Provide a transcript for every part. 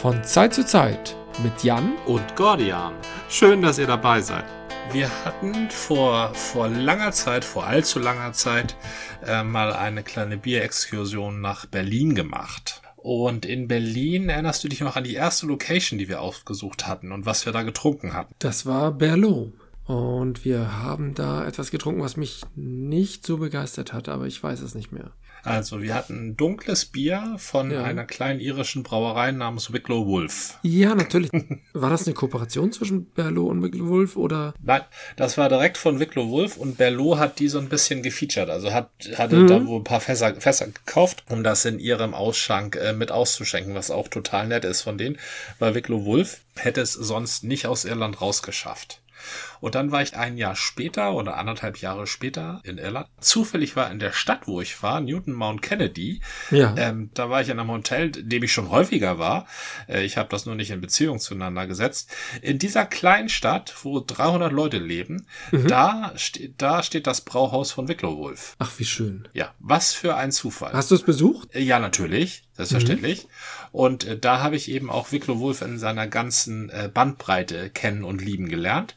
Von Zeit zu Zeit mit Jan und Gordian. Schön, dass ihr dabei seid. Wir hatten vor langer Zeit, vor allzu langer Zeit, mal eine kleine Bierexkursion nach Berlin gemacht. Und in Berlin erinnerst du dich noch an die erste Location, die wir ausgesucht hatten und was wir da getrunken hatten? Das war Berlo. Und wir haben da etwas getrunken, was mich nicht so begeistert hat, aber ich weiß es nicht mehr. Also wir hatten ein dunkles Bier von einer kleinen irischen Brauerei namens Wicklow Wolf. Ja, natürlich. War das eine Kooperation zwischen Berlo und Wicklow Wolf oder? Nein, das war direkt von Wicklow Wolf und Berlo hat die so ein bisschen gefeatured. Also hatte da wohl ein paar Fässer gekauft, um das in ihrem Ausschank mit auszuschenken, was auch total nett ist von denen, weil Wicklow Wolf hätte es sonst nicht aus Irland rausgeschafft. Und dann war ich ein Jahr später oder 1,5 Jahre später in Irland. Zufällig war in der Stadt, wo ich war, Newton Mount Kennedy. Ja. Da war ich in einem Hotel, in dem ich schon häufiger war. Ich habe das nur nicht in Beziehung zueinander gesetzt. In dieser kleinen Stadt, wo 300 Leute leben, da steht das Brauhaus von Wicklow Wolf. Ach, wie schön. Ja, was für ein Zufall. Hast du es besucht? Ja, natürlich. Selbstverständlich. Und da habe ich eben auch Wicklow Wolf in seiner ganzen Bandbreite kennen und lieben gelernt.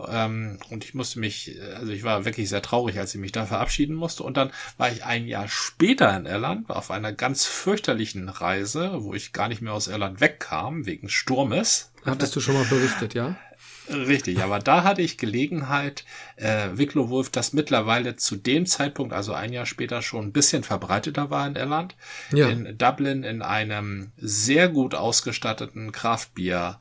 Und ich ich war wirklich sehr traurig, als ich mich da verabschieden musste. Und dann war ich ein Jahr später in Irland, auf einer ganz fürchterlichen Reise, wo ich gar nicht mehr aus Irland wegkam, wegen Sturmes. Hattest du schon mal berichtet, ja? Richtig, aber da hatte ich Gelegenheit, Wicklow Wolf, das mittlerweile zu dem Zeitpunkt, also ein Jahr später, schon ein bisschen verbreiteter war in Irland, in Dublin in einem sehr gut ausgestatteten Craftbier,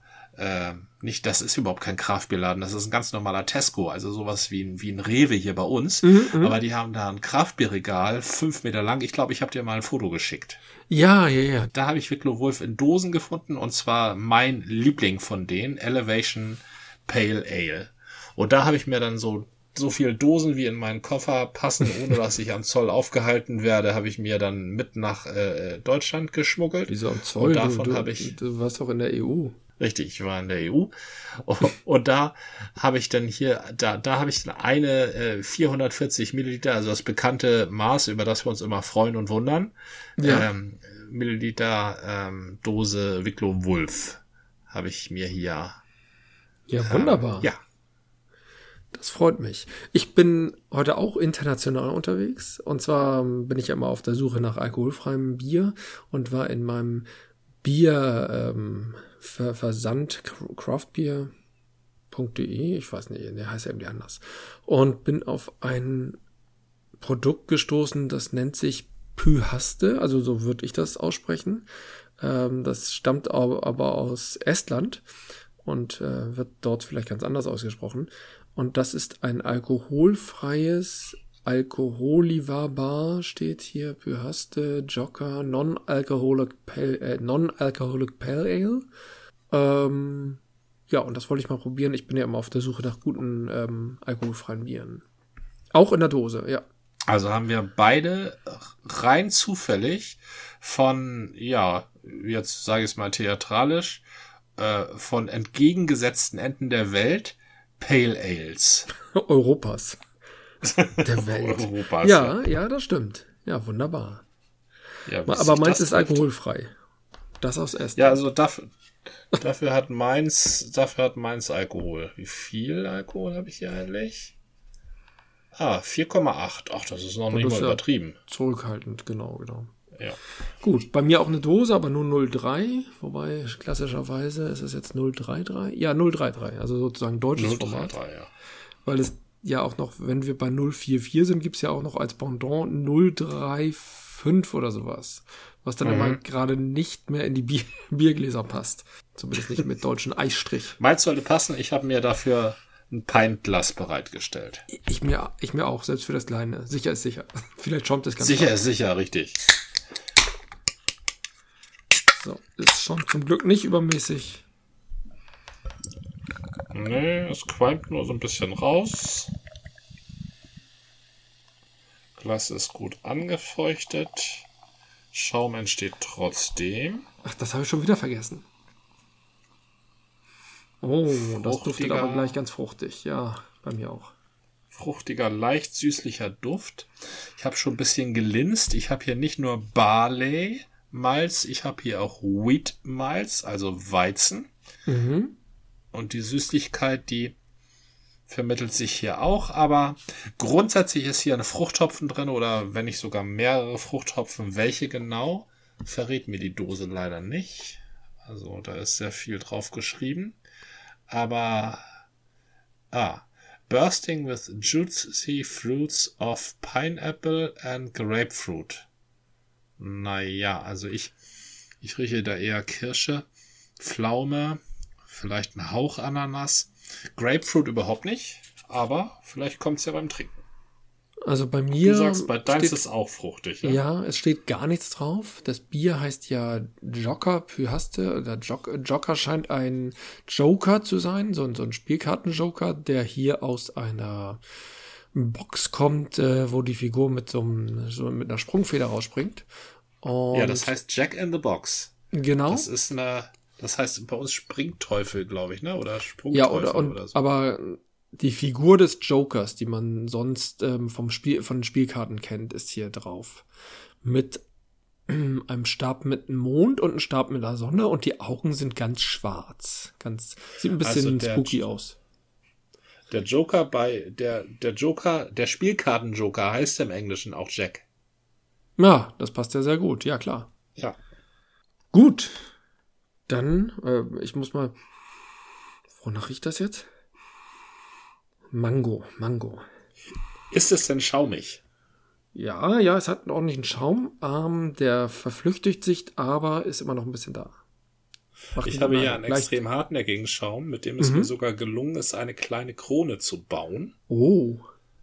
das ist überhaupt kein Craftbierladen, das ist ein ganz normaler Tesco, also sowas wie ein Rewe hier bei uns, aber die haben da ein Craftbierregal, 5 Meter lang, ich glaube, ich habe dir mal ein Foto geschickt. Ja. Da habe ich Wicklow Wolf in Dosen gefunden und zwar mein Liebling von denen, Elevation Pale Ale. Und da habe ich mir dann so viele Dosen wie in meinen Koffer passen, ohne dass ich am Zoll aufgehalten werde, habe ich mir dann mit nach Deutschland geschmuggelt. Wieso am Zoll? Und davon habe ich... Du warst doch in der EU. Richtig, ich war in der EU. Und da habe ich dann eine 440 Milliliter, also das bekannte Maß, über das wir uns immer freuen und wundern, Milliliter Dose Wicklow Wolf habe ich mir hier. Ja, wunderbar. Ja. Das freut mich. Ich bin heute auch international unterwegs. Und zwar bin ich immer auf der Suche nach alkoholfreiem Bier und war in meinem Versand craftbeer.de, ich weiß nicht, der heißt ja irgendwie anders. Und bin auf ein Produkt gestoßen, das nennt sich Pyhaste, also so würde ich das aussprechen. Das stammt aber aus Estland und wird dort vielleicht ganz anders ausgesprochen. Und das ist ein alkoholfreies Alkoholivar steht hier, Pyhaste, Joker, Non-Alcoholic Pale Ale. Und das wollte ich mal probieren. Ich bin ja immer auf der Suche nach guten alkoholfreien Bieren. Auch in der Dose, ja. Also haben wir beide rein zufällig von, jetzt sage ich es mal theatralisch, von entgegengesetzten Enden der Welt Pale Ales. Europas. Der Welt. Europas, ja, das stimmt. Ja, wunderbar. Ja, aber meins ist alkoholfrei. Das aus Estland. Ja, also dafür hat meins Alkohol. Wie viel Alkohol habe ich hier eigentlich? 4,8. Ach, das ist noch nicht mal übertrieben. Zurückhaltend, genau. Ja. Gut, bei mir auch eine Dose, aber nur 0,3. Wobei, klassischerweise ist es jetzt 0,33. Ja, 0,33. Also sozusagen deutsches Format. 0,33, ja. Weil es ja auch noch, wenn wir bei 0,44 sind, gibt es ja auch noch als Pendant 0,35 oder sowas. Was dann immer gerade nicht mehr in die Biergläser passt. Zumindest nicht mit deutschen Eisstrich. Meins sollte passen. Ich habe mir dafür ein Pintglas bereitgestellt. Ich mir auch, selbst für das Kleine. Sicher ist sicher. Vielleicht schäumt es ganz sicher ist sicher, richtig. So, ist schon zum Glück nicht übermäßig. Nee, es qualmt nur so ein bisschen raus. Glas ist gut angefeuchtet. Schaum entsteht trotzdem. Ach, das habe ich schon wieder vergessen. Oh, das duftet aber gleich ganz fruchtig. Ja, bei mir auch. Fruchtiger, leicht süßlicher Duft. Ich habe schon ein bisschen gelinst. Ich habe hier nicht nur Barley, Malz. Ich habe hier auch Wheat Malz, also Weizen. Mhm. Und die Süßlichkeit, die vermittelt sich hier auch. Aber grundsätzlich ist hier ein Fruchthopfen drin oder wenn nicht sogar mehrere Fruchthopfen. Welche genau, verrät mir die Dose leider nicht. Also da ist sehr viel drauf geschrieben. Aber, bursting with juicy fruits of pineapple and grapefruit. Naja, also ich rieche da eher Kirsche, Pflaume, vielleicht ein Hauch Ananas. Grapefruit überhaupt nicht, aber vielleicht kommt es ja beim Trinken. Also bei mir. Du sagst, bei deins ist auch fruchtig, ja? Ja, es steht gar nichts drauf. Das Bier heißt ja Joker Pyhaste. Oder Joker scheint ein Joker zu sein, so ein Spielkarten-Joker, der hier aus einer Box kommt, wo die Figur mit mit einer Sprungfeder rausspringt. Und ja, das heißt Jack in the Box. Genau. Das heißt bei uns Springteufel, glaube ich, ne? Oder Sprungteufel ja, oder so. Aber die Figur des Jokers, die man sonst von den Spielkarten kennt, ist hier drauf. Mit einem Stab mit einem Mond und einem Stab mit einer Sonne und die Augen sind ganz schwarz. Sieht ein bisschen spooky aus. Der Joker der Spielkarten-Joker heißt im Englischen auch Jack. Ja, das passt ja sehr gut. Ja, klar. Ja. Gut. Dann, ich muss mal, wonach riecht das jetzt? Mango. Ist es denn schaumig? Ja, es hat einen ordentlichen Schaum. Der verflüchtigt sich, aber ist immer noch ein bisschen da. Ich habe hier einen extrem hartnäckigen Schaum, mit dem es mir sogar gelungen ist, eine kleine Krone zu bauen. Oh.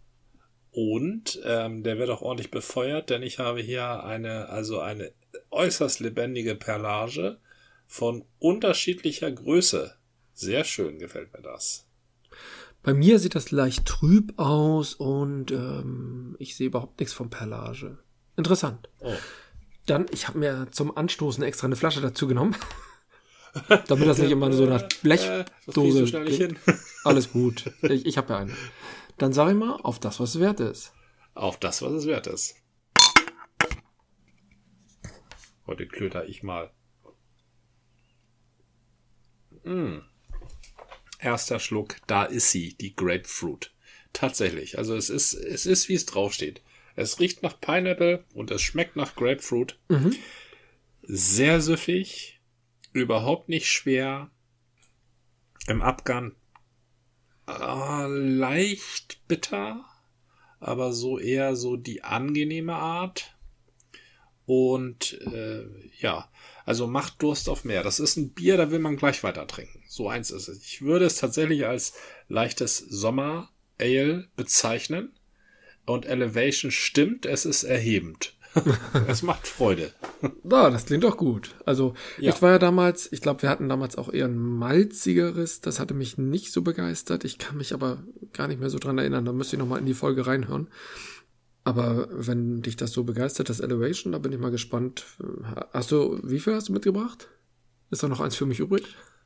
Und der wird auch ordentlich befeuert, denn ich habe hier eine äußerst lebendige Perlage von unterschiedlicher Größe. Sehr schön gefällt mir das. Bei mir sieht das leicht trüb aus und ich sehe überhaupt nichts von Perlage. Interessant. Oh. Dann, ich habe mir zum Anstoßen extra eine Flasche dazu genommen. Damit das nicht immer so eine Blechdose schnell nicht hin. Alles gut. Ich habe ja eine. Dann sage ich mal, auf das, was es wert ist. Auf das, was es wert ist. Heute klöter ich mal. Erster Schluck, da ist sie, die Grapefruit. Tatsächlich, also es ist wie es draufsteht. Es riecht nach Pineapple und es schmeckt nach Grapefruit. Mhm. Sehr süffig, überhaupt nicht schwer. Im Abgang leicht bitter, aber so eher so die angenehme Art. Und also macht Durst auf mehr. Das ist ein Bier, da will man gleich weiter trinken. So eins ist es. Ich würde es tatsächlich als leichtes Sommer-Ale bezeichnen. Und Elevation stimmt, es ist erhebend. Es macht Freude. Ja, das klingt doch gut. Also Ja. ich war ja damals, ich glaube, wir hatten damals auch eher ein malzigeres. Das hatte mich nicht so begeistert. Ich kann mich aber gar nicht mehr so dran erinnern. Da müsste ich nochmal in die Folge reinhören. Aber wenn dich das so begeistert, das Elevation, da bin ich mal gespannt. Wie viel hast du mitgebracht? Ist da noch eins für mich übrig?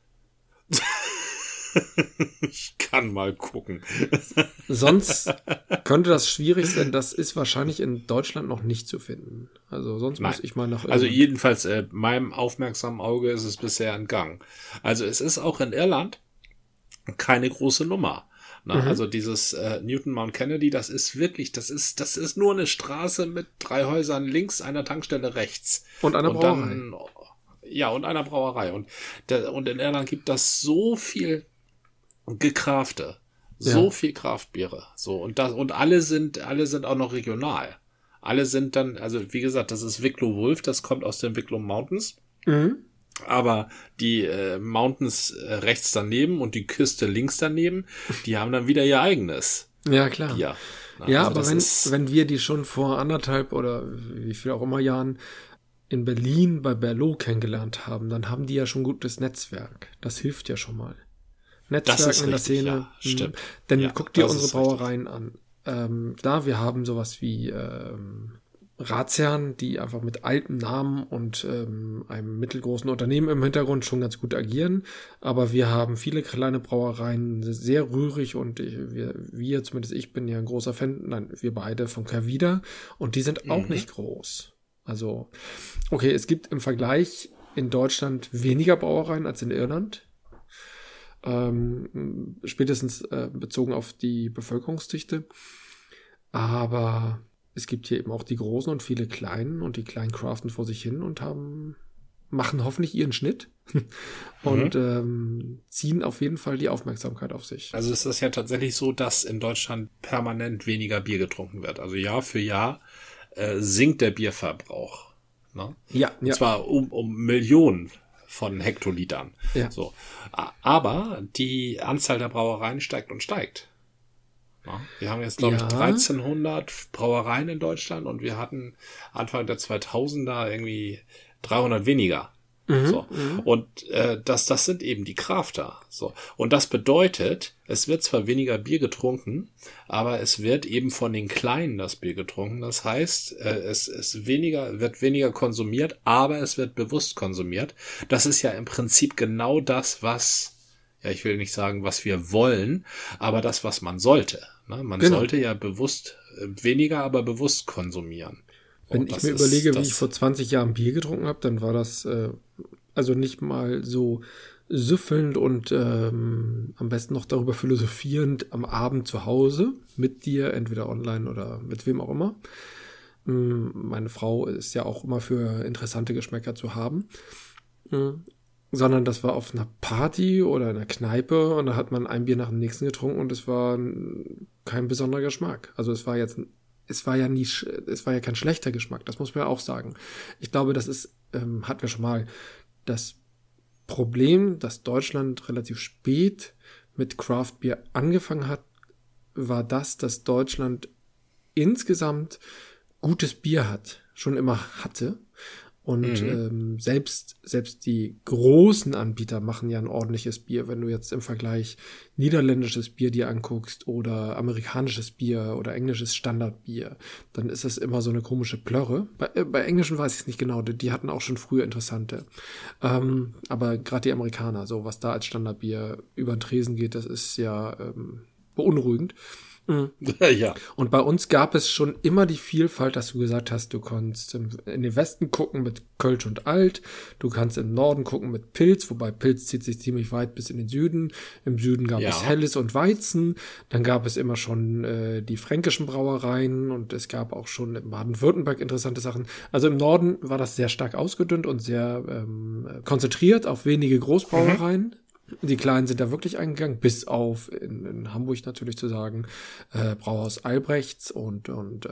Ich kann mal gucken. Sonst könnte das schwierig sein. Das ist wahrscheinlich in Deutschland noch nicht zu finden. Also sonst muss ich mal nach Also jedenfalls meinem aufmerksamen Auge ist es bisher entgangen. Also es ist auch in Irland keine große Nummer. Na, also dieses Newton Mount Kennedy, das ist wirklich, das ist nur eine Straße mit 3 Häusern links, einer Tankstelle rechts. Und einer Brauerei. Und einer Brauerei. Und in Irland gibt das so viel Gekrafte, so viel Kraftbiere. So, und alle sind auch noch regional. Alle sind dann, also wie gesagt, das ist Wicklow Wolf, das kommt aus den Wicklow Mountains. Mhm. Aber die Mountains rechts daneben und die Küste links daneben, die haben dann wieder ihr eigenes Ja, klar. Bier. Ja, Also aber wenn wir die schon vor 1,5 oder wie viel auch immer Jahren in Berlin bei Berlo kennengelernt haben, dann haben die ja schon gutes Netzwerk. Das hilft ja schon mal. Netzwerk in der Szene. Ja, stimmt. Dann Ja, guck dir das unsere ist richtig. Brauereien an. Klar, wir haben sowas wie Ratsherren, die einfach mit altem Namen und einem mittelgroßen Unternehmen im Hintergrund schon ganz gut agieren. Aber wir haben viele kleine Brauereien, sehr rührig und zumindest ich bin ja ein großer Fan, nein, wir beide von Kervida und die sind auch nicht groß. Also, okay, es gibt im Vergleich in Deutschland weniger Brauereien als in Irland. Spätestens bezogen auf die Bevölkerungsdichte. Aber es gibt hier eben auch die großen und viele kleinen, und die kleinen craften vor sich hin und machen hoffentlich ihren Schnitt und ziehen auf jeden Fall die Aufmerksamkeit auf sich. Also es ist ja tatsächlich so, dass in Deutschland permanent weniger Bier getrunken wird. Also Jahr für Jahr sinkt der Bierverbrauch. Ne? Ja. Und zwar um Millionen von Hektolitern. Ja. So. Aber die Anzahl der Brauereien steigt und steigt. Ja. Wir haben jetzt, glaube ich, 1300 Brauereien in Deutschland und wir hatten Anfang der 2000er irgendwie 300 weniger. So. Und das sind eben die Crafter. So. Und das bedeutet, es wird zwar weniger Bier getrunken, aber es wird eben von den Kleinen das Bier getrunken. Das heißt, es wird weniger konsumiert, aber es wird bewusst konsumiert. Das ist ja im Prinzip genau das, ich will nicht sagen, was wir wollen, aber das, was man sollte. Ne? Man sollte ja bewusst weniger, aber bewusst konsumieren. Wenn ich mir überlege, wie ich vor 20 Jahren Bier getrunken habe, dann war das also nicht mal so süffelnd und am besten noch darüber philosophierend am Abend zu Hause mit dir, entweder online oder mit wem auch immer. Meine Frau ist ja auch immer für interessante Geschmäcker zu haben. Sondern das war auf einer Party oder in einer Kneipe und da hat man ein Bier nach dem nächsten getrunken und es war kein besonderer Geschmack. Also es war ja kein schlechter Geschmack, das muss man ja auch sagen. Ich glaube, das ist, hatten wir schon mal, das Problem, dass Deutschland relativ spät mit Craft Beer angefangen hat, war das, dass Deutschland insgesamt gutes Bier schon immer hatte. Und selbst die großen Anbieter machen ja ein ordentliches Bier. Wenn du jetzt im Vergleich niederländisches Bier dir anguckst oder amerikanisches Bier oder englisches Standardbier, dann ist das immer so eine komische Plörre. Bei englischen weiß ich es nicht genau, die hatten auch schon früher interessante. Aber gerade die Amerikaner, so was da als Standardbier über den Tresen geht, das ist ja beunruhigend. Ja. Und bei uns gab es schon immer die Vielfalt, dass du gesagt hast, du kannst in den Westen gucken mit Kölsch und Alt, du kannst im Norden gucken mit Pilz, wobei Pilz zieht sich ziemlich weit bis in den Süden. Im Süden gab es Helles und Weizen, dann gab es immer schon die fränkischen Brauereien und es gab auch schon in Baden-Württemberg interessante Sachen. Also im Norden war das sehr stark ausgedünnt und sehr konzentriert auf wenige Großbrauereien. Die Kleinen sind da wirklich eingegangen, bis auf in Hamburg natürlich zu sagen, Brauhaus Albrechts und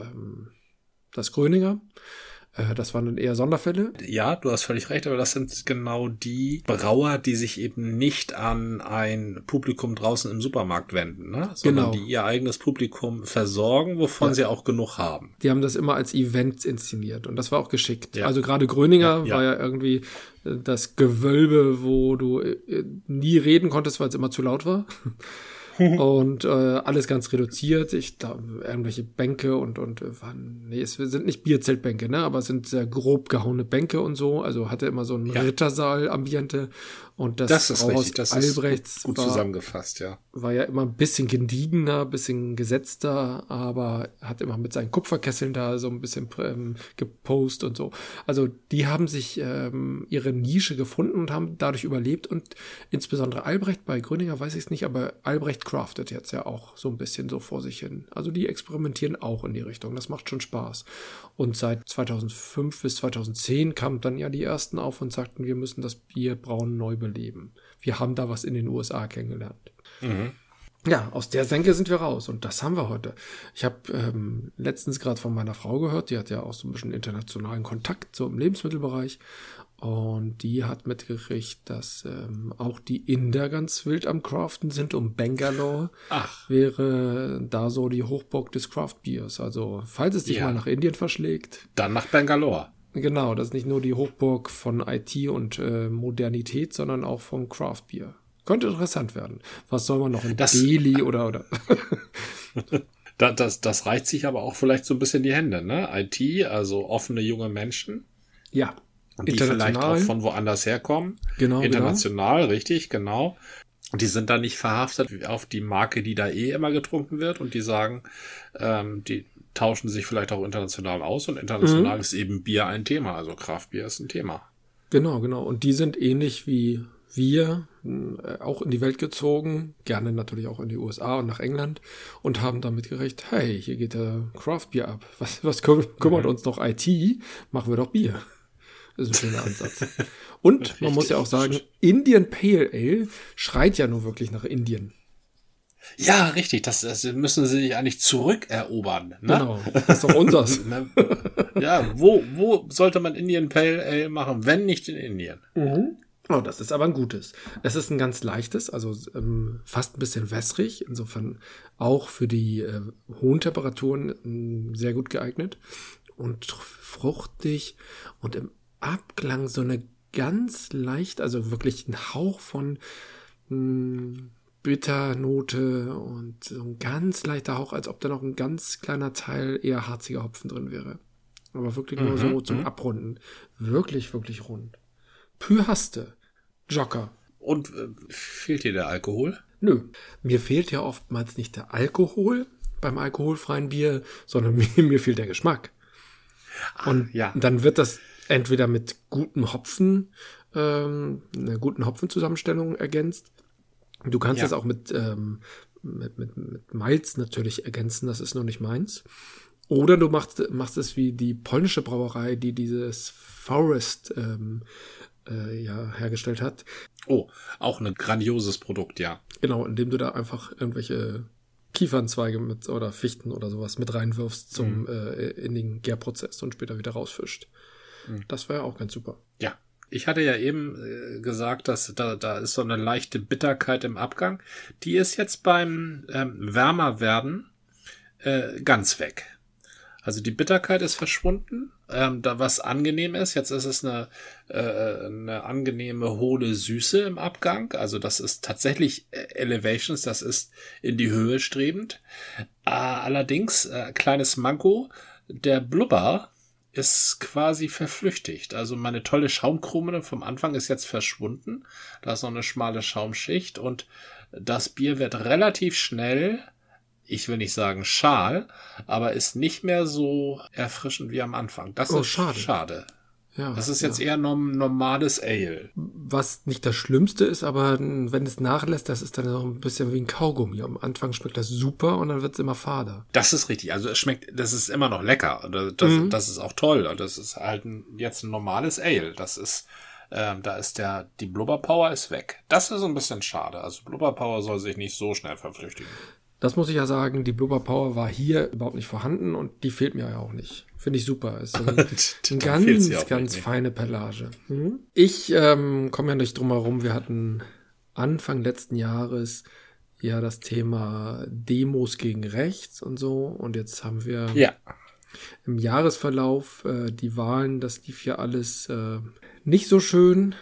das Gröninger. Das waren dann eher Sonderfälle. Ja, du hast völlig recht, aber das sind genau die Brauer, die sich eben nicht an ein Publikum draußen im Supermarkt wenden, ne? Sondern die ihr eigenes Publikum versorgen, wovon sie auch genug haben. Die haben das immer als Event inszeniert und das war auch geschickt. Ja. Also gerade Gröninger war ja irgendwie das Gewölbe, wo du nie reden konntest, weil es immer zu laut war. Und alles ganz reduziert. Ich glaube, irgendwelche Bänke es sind nicht Bierzeltbänke, ne, aber es sind sehr grob gehauene Bänke und so. Also hatte immer so ein Rittersaal-Ambiente. Und das ist richtig, das Albrechts ist gut zusammengefasst, ja. War ja immer ein bisschen gediegener, ein bisschen gesetzter, aber hat immer mit seinen Kupferkesseln da so ein bisschen gepostet und so. Also die haben sich ihre Nische gefunden und haben dadurch überlebt und insbesondere Albrecht, bei Gröninger weiß ich es nicht, aber Albrecht craftet jetzt ja auch so ein bisschen so vor sich hin. Also die experimentieren auch in die Richtung. Das macht schon Spaß. Und seit 2005 bis 2010 kamen dann ja die ersten auf und sagten, wir müssen das Bierbrauen neu beleben. Wir haben da was in den USA kennengelernt. Ja, aus der Senke sind wir raus und das haben wir heute. Ich habe letztens gerade von meiner Frau gehört, die hat ja auch so ein bisschen internationalen Kontakt so im Lebensmittelbereich und die hat mitgekriegt, dass auch die Inder ganz wild am Craften sind und Bangalore wäre da so die Hochburg des Craft-Biers. Also falls es dich mal nach Indien verschlägt. Dann nach Bangalore. Genau, das ist nicht nur die Hochburg von IT und Modernität, sondern auch vom Craft-Bier. Könnte interessant werden. Was soll man noch in Delhi oder? Das reicht sich aber auch vielleicht so ein bisschen die Hände, ne? IT, also offene junge Menschen. Ja. Die vielleicht auch von woanders herkommen. Genau. International, richtig, genau. Und die sind da nicht verhaftet auf die Marke, die da immer getrunken wird und die sagen, die tauschen sich vielleicht auch international aus und international ist eben Bier ein Thema, also Kraftbier ist ein Thema. Genau. Und die sind ähnlich wie wir auch in die Welt gezogen, gerne natürlich auch in die USA und nach England und haben damit gerechnet, hey, hier geht der Craft-Bier ab. Was kümmert uns noch IT? Machen wir doch Bier. Das ist ein schöner Ansatz. Und man muss ja auch sagen, Indian Pale Ale schreit ja nur wirklich nach Indien. Ja, richtig. Das müssen sie sich eigentlich zurückerobern. Ne? Genau, das ist doch unseres. Ja, wo sollte man Indian Pale Ale machen, wenn nicht in Indien? Mhm. Oh, das ist aber ein gutes. Es ist ein ganz leichtes, also fast ein bisschen wässrig, insofern auch für die hohen Temperaturen sehr gut geeignet und fruchtig und im Abklang so eine ganz leicht, also wirklich ein Hauch von Bitternote und so ein ganz leichter Hauch, als ob da noch ein ganz kleiner Teil eher harziger Hopfen drin wäre. Aber wirklich nur so zum Abrunden. Wirklich, wirklich rund. Pyhaste. Jocker. Und fehlt dir der Alkohol? Nö. Mir fehlt ja oftmals nicht der Alkohol beim alkoholfreien Bier, sondern mir fehlt der Geschmack. Und dann wird das entweder mit gutem Hopfen, einer guten Hopfenzusammenstellung ergänzt. Du kannst das auch mit Malz natürlich ergänzen, das ist noch nicht meins. Oder du machst es wie die polnische Brauerei, die dieses Forest hergestellt hat. Oh, auch ein grandioses Produkt, ja. Genau, indem du da einfach irgendwelche Kiefernzweige oder Fichten oder sowas mit reinwirfst in den Gärprozess und später wieder rausfischt. Das war ja auch ganz super. Ja, ich hatte ja eben gesagt, dass da ist so eine leichte Bitterkeit im Abgang. Die ist jetzt beim Wärmerwerden ganz weg. Also die Bitterkeit ist verschwunden, da was angenehm ist. Jetzt ist es eine angenehme, hohle Süße im Abgang. Also das ist tatsächlich Elevations, das ist in die Höhe strebend. Allerdings, kleines Manko, der Blubber ist quasi verflüchtigt. Also meine tolle Schaumkrone vom Anfang ist jetzt verschwunden. Da ist noch eine schmale Schaumschicht und das Bier wird relativ schnell, ich will nicht sagen schal, aber ist nicht mehr so erfrischend wie am Anfang. Das ist schade. Ja, das ist jetzt eher normales Ale. Was nicht das Schlimmste ist, aber wenn es nachlässt, das ist dann noch ein bisschen wie ein Kaugummi. Am Anfang schmeckt das super und dann wird es immer fader. Das ist richtig. Also es schmeckt, das ist immer noch lecker. Das ist auch toll. Das ist halt jetzt ein normales Ale. Das ist, da ist die Blubber Power ist weg. Das ist ein bisschen schade. Also Blubber Power soll sich nicht so schnell verflüchtigen. Das muss ich ja sagen, die Blubber Power war hier überhaupt nicht vorhanden und die fehlt mir ja auch nicht. Finde ich super. Ist so eine ganz feine Perlage. Ich komme ja nicht drum herum. Wir hatten Anfang letzten Jahres ja das Thema Demos gegen rechts und so. Und jetzt haben wir im Jahresverlauf die Wahlen. Das lief ja alles nicht so schön.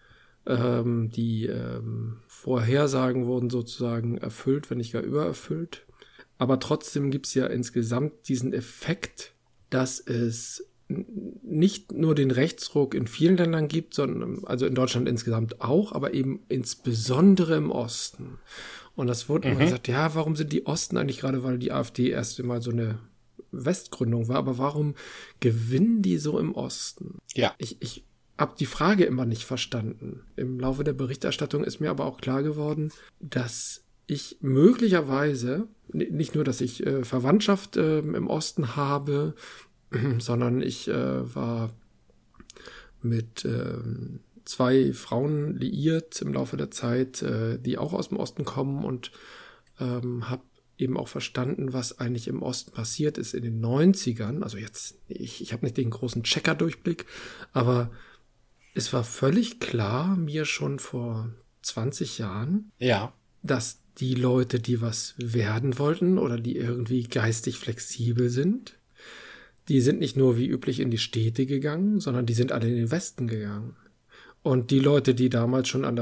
Die Vorhersagen wurden sozusagen erfüllt, wenn nicht gar übererfüllt. Aber trotzdem gibt's ja insgesamt diesen Effekt, dass es nicht nur den Rechtsruck in vielen Ländern gibt, sondern also in Deutschland insgesamt auch, aber eben insbesondere im Osten. Und das wurde immer gesagt, ja, warum sind die Osten eigentlich gerade, weil die AfD erst mal so eine Westgründung war, aber warum gewinnen die so im Osten? Ja. Ich habe die Frage immer nicht verstanden. Im Laufe der Berichterstattung ist mir aber auch klar geworden, dass ich möglicherweise, nicht nur, dass ich Verwandtschaft im Osten habe, sondern ich war mit 2 Frauen liiert im Laufe der Zeit, die auch aus dem Osten kommen und habe eben auch verstanden, was eigentlich im Osten passiert ist in den 90ern. Also jetzt, ich habe nicht den großen Checker-Durchblick, aber es war völlig klar, mir schon vor 20 Jahren, dass die Leute, die was werden wollten oder die irgendwie geistig flexibel sind, die sind nicht nur wie üblich in die Städte gegangen, sondern die sind alle in den Westen gegangen. Und die Leute, die damals schon an der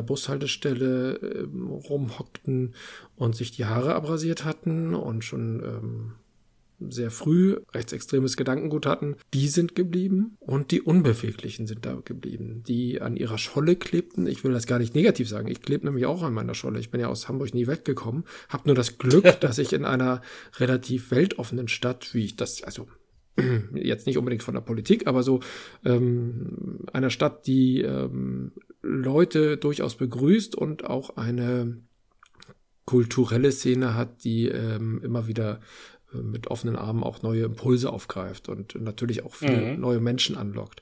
Bushaltestelle rumhockten und sich die Haare abrasiert hatten und schon sehr früh rechtsextremes Gedankengut hatten, die sind geblieben und die Unbeweglichen sind da geblieben, die an ihrer Scholle klebten. Ich will das gar nicht negativ sagen, ich klebe nämlich auch an meiner Scholle. Ich bin ja aus Hamburg nie weggekommen, habe nur das Glück, dass ich in einer relativ weltoffenen Stadt, wie ich das, also jetzt nicht unbedingt von der Politik, aber so einer Stadt, die Leute durchaus begrüßt und auch eine kulturelle Szene hat, die immer wieder mit offenen Armen auch neue Impulse aufgreift und natürlich auch viele neue Menschen anlockt.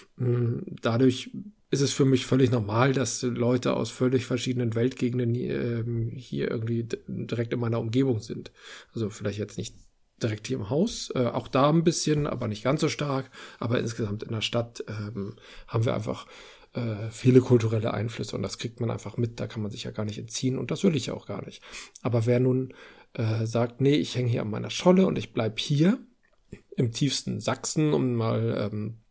Dadurch ist es für mich völlig normal, dass Leute aus völlig verschiedenen Weltgegenden hier irgendwie direkt in meiner Umgebung sind. Also vielleicht jetzt nicht direkt hier im Haus, auch da ein bisschen, aber nicht ganz so stark. Aber insgesamt in der Stadt haben wir einfach viele kulturelle Einflüsse und das kriegt man einfach mit, da kann man sich ja gar nicht entziehen und das will ich ja auch gar nicht. Aber wer nun sagt, nee, ich hänge hier an meiner Scholle und ich bleib hier im tiefsten Sachsen, um mal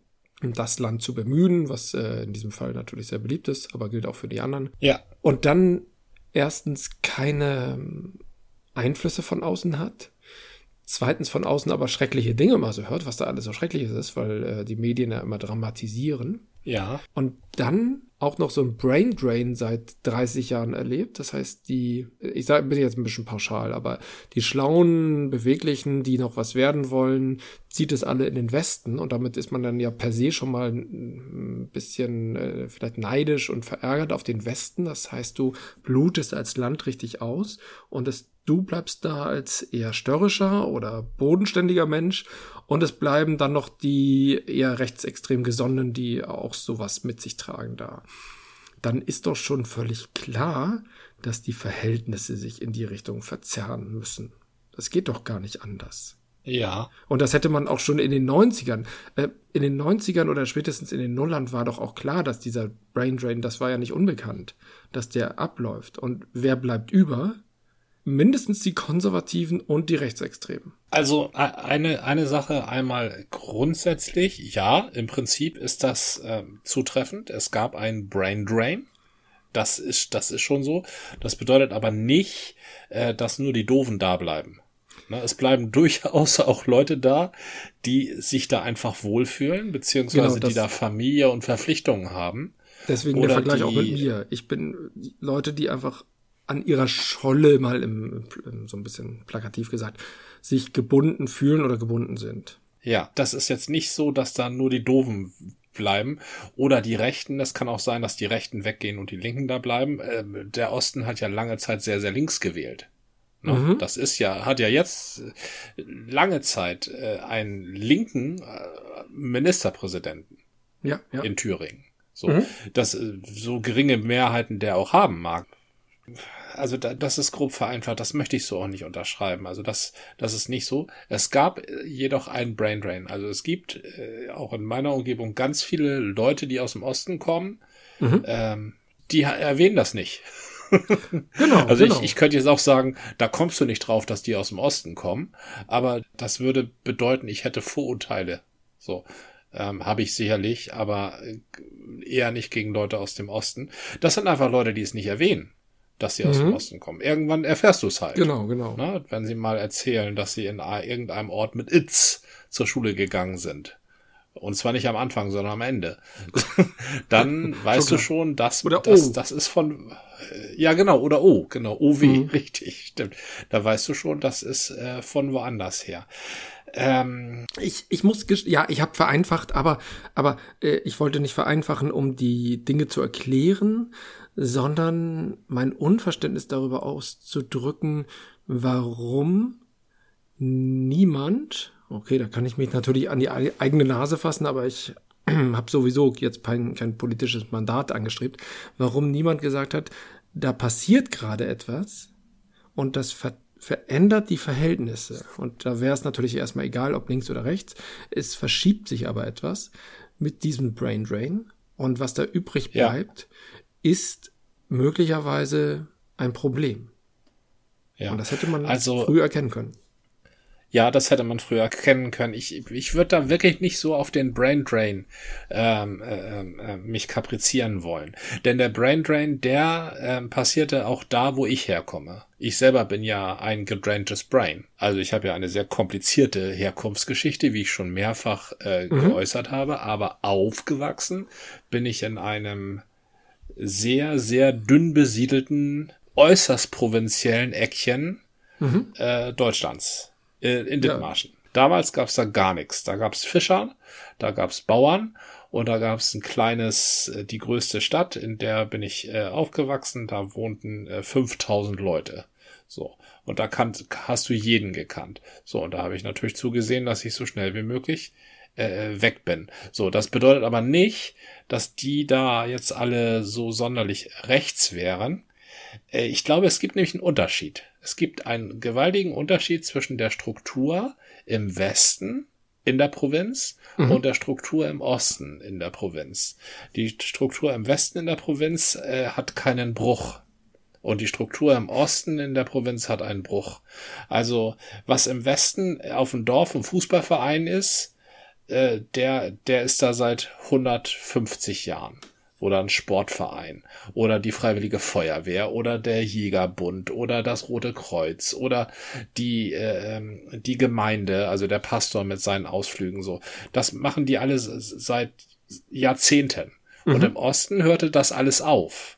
das Land zu bemühen, was in diesem Fall natürlich sehr beliebt ist, aber gilt auch für die anderen. Ja. Und dann erstens keine Einflüsse von außen hat, zweitens von außen aber schreckliche Dinge mal so hört, was da alles so Schreckliches ist, weil die Medien ja immer dramatisieren. Ja. Und dann auch noch so ein Brain Drain seit 30 Jahren erlebt. Das heißt, ich bin jetzt ein bisschen pauschal, aber die schlauen, beweglichen, die noch was werden wollen, zieht es alle in den Westen und damit ist man dann ja per se schon mal ein bisschen vielleicht neidisch und verärgert auf den Westen. Das heißt, du blutest als Land richtig aus und du bleibst da als eher störrischer oder bodenständiger Mensch und es bleiben dann noch die eher rechtsextrem Gesonnenen, die auch sowas mit sich tragen da. Dann ist doch schon völlig klar, dass die Verhältnisse sich in die Richtung verzerren müssen. Das geht doch gar nicht anders. Ja. Und das hätte man auch schon in den 90ern. In den 90ern oder spätestens in den Nullern war doch auch klar, dass dieser Brain Drain, das war ja nicht unbekannt, dass der abläuft. Und wer bleibt über? Mindestens die Konservativen und die Rechtsextremen. Also eine Sache einmal grundsätzlich, ja, im Prinzip ist das zutreffend. Es gab einen Brain Drain. Das ist schon so. Das bedeutet aber nicht, dass nur die Doofen da bleiben. Es bleiben durchaus auch Leute da, die sich da einfach wohlfühlen, beziehungsweise die da Familie und Verpflichtungen haben. Deswegen der Vergleich auch mit mir. Ich bin Leute, die einfach an ihrer Scholle, mal so ein bisschen plakativ gesagt, sich gebunden fühlen oder gebunden sind. Ja, das ist jetzt nicht so, dass da nur die Doofen bleiben oder die Rechten. Es kann auch sein, dass die Rechten weggehen und die Linken da bleiben. Der Osten hat ja lange Zeit sehr, sehr links gewählt. Ne? Das hat ja jetzt lange Zeit einen linken Ministerpräsidenten in Thüringen. So, so geringe Mehrheiten der auch haben mag. Also das ist grob vereinfacht, das möchte ich so auch nicht unterschreiben. Also das ist nicht so. Es gab jedoch einen Brain Drain. Also es gibt auch in meiner Umgebung ganz viele Leute, die aus dem Osten kommen, die erwähnen das nicht. Genau. Also ich könnte jetzt auch sagen, da kommst du nicht drauf, dass die aus dem Osten kommen, aber das würde bedeuten, ich hätte Vorurteile. So. Habe ich sicherlich, aber eher nicht gegen Leute aus dem Osten. Das sind einfach Leute, die es nicht erwähnen, dass sie aus dem Osten kommen. Irgendwann erfährst du es halt. Genau. Ne? Wenn sie mal erzählen, dass sie in irgendeinem Ort mit Itz zur Schule gegangen sind. Und zwar nicht am Anfang, sondern am Ende. Dann weißt du schon, das ist von, ja genau, oder O, genau, OW, richtig, stimmt. Da weißt du schon, das ist von woanders her. Ich habe vereinfacht, aber ich wollte nicht vereinfachen, um die Dinge zu erklären, sondern mein Unverständnis darüber auszudrücken, warum niemand, okay, da kann ich mich natürlich an die eigene Nase fassen, aber ich habe sowieso jetzt kein politisches Mandat angestrebt, warum niemand gesagt hat, da passiert gerade etwas und das verändert die Verhältnisse. Und da wäre es natürlich erstmal egal, ob links oder rechts. Es verschiebt sich aber etwas mit diesem Brain Drain. Und was da übrig bleibt, ist möglicherweise ein Problem. Ja. Und das hätte man früh erkennen können. Ja, das hätte man früher kennen können. Ich würde da wirklich nicht so auf den Brain Drain mich kaprizieren wollen. Denn der Brain Drain, der passierte auch da, wo ich herkomme. Ich selber bin ja ein gedraintes Brain. Also ich habe ja eine sehr komplizierte Herkunftsgeschichte, wie ich schon mehrfach geäußert habe. Aber aufgewachsen bin ich in einem sehr, sehr dünn besiedelten, äußerst provinziellen Eckchen Deutschlands. In Dithmarschen. Ja. Damals gab's da gar nichts. Da gab's Fischer, da gab's Bauern und da gab's ein kleines, die größte Stadt, in der bin ich aufgewachsen. Da wohnten 5000 Leute. So. Und da hast du jeden gekannt. So. Und da habe ich natürlich zugesehen, dass ich so schnell wie möglich weg bin. So. Das bedeutet aber nicht, dass die da jetzt alle so sonderlich rechts wären. Ich glaube, es gibt nämlich einen Unterschied. Es gibt einen gewaltigen Unterschied zwischen der Struktur im Westen in der Provinz und der Struktur im Osten in der Provinz. Die Struktur im Westen in der Provinz hat keinen Bruch. Und die Struktur im Osten in der Provinz hat einen Bruch. Also, was im Westen auf dem Dorf ein Fußballverein ist, der ist da seit 150 Jahren. Oder ein Sportverein oder die Freiwillige Feuerwehr oder der Jägerbund oder das Rote Kreuz oder die Gemeinde, also der Pastor mit seinen Ausflügen so. Das machen die alle seit Jahrzehnten. Und im Osten hörte das alles auf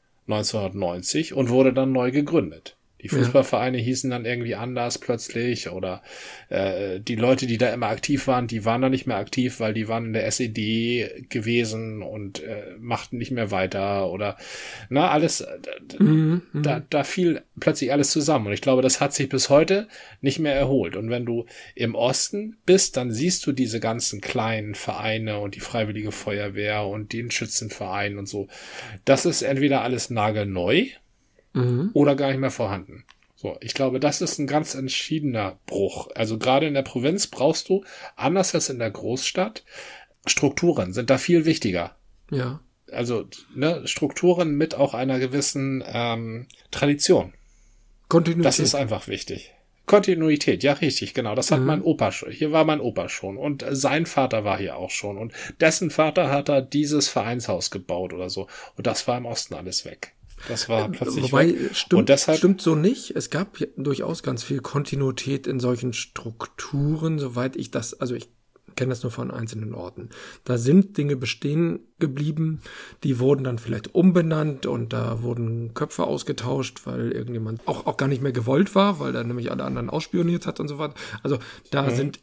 1990 und wurde dann neu gegründet. Die Fußballvereine hießen dann irgendwie anders plötzlich oder die Leute, die da immer aktiv waren, die waren da nicht mehr aktiv, weil die waren in der SED gewesen und machten nicht mehr weiter oder alles, da fiel plötzlich alles zusammen und ich glaube, das hat sich bis heute nicht mehr erholt und wenn du im Osten bist, dann siehst du diese ganzen kleinen Vereine und die Freiwillige Feuerwehr und den Schützenverein und so. Das ist entweder alles nagelneu oder gar nicht mehr vorhanden. So, ich glaube, das ist ein ganz entschiedener Bruch. Also gerade in der Provinz brauchst du, anders als in der Großstadt, Strukturen sind da viel wichtiger. Ja. Also Strukturen mit auch einer gewissen Tradition. Kontinuität. Das ist einfach wichtig. Kontinuität, ja richtig, genau. Das hat mein Opa schon. Hier war mein Opa schon und sein Vater war hier auch schon und dessen Vater hat da dieses Vereinshaus gebaut oder so. Und das war im Osten alles weg. Das war plötzlich Wobei, weg. Und deshalb stimmt so nicht. Es gab durchaus ganz viel Kontinuität in solchen Strukturen, soweit ich das, also ich kenne das nur von einzelnen Orten. Da sind Dinge bestehen geblieben, die wurden dann vielleicht umbenannt und da wurden Köpfe ausgetauscht, weil irgendjemand auch gar nicht mehr gewollt war, weil er nämlich alle anderen ausspioniert hat und so weiter. Also da sind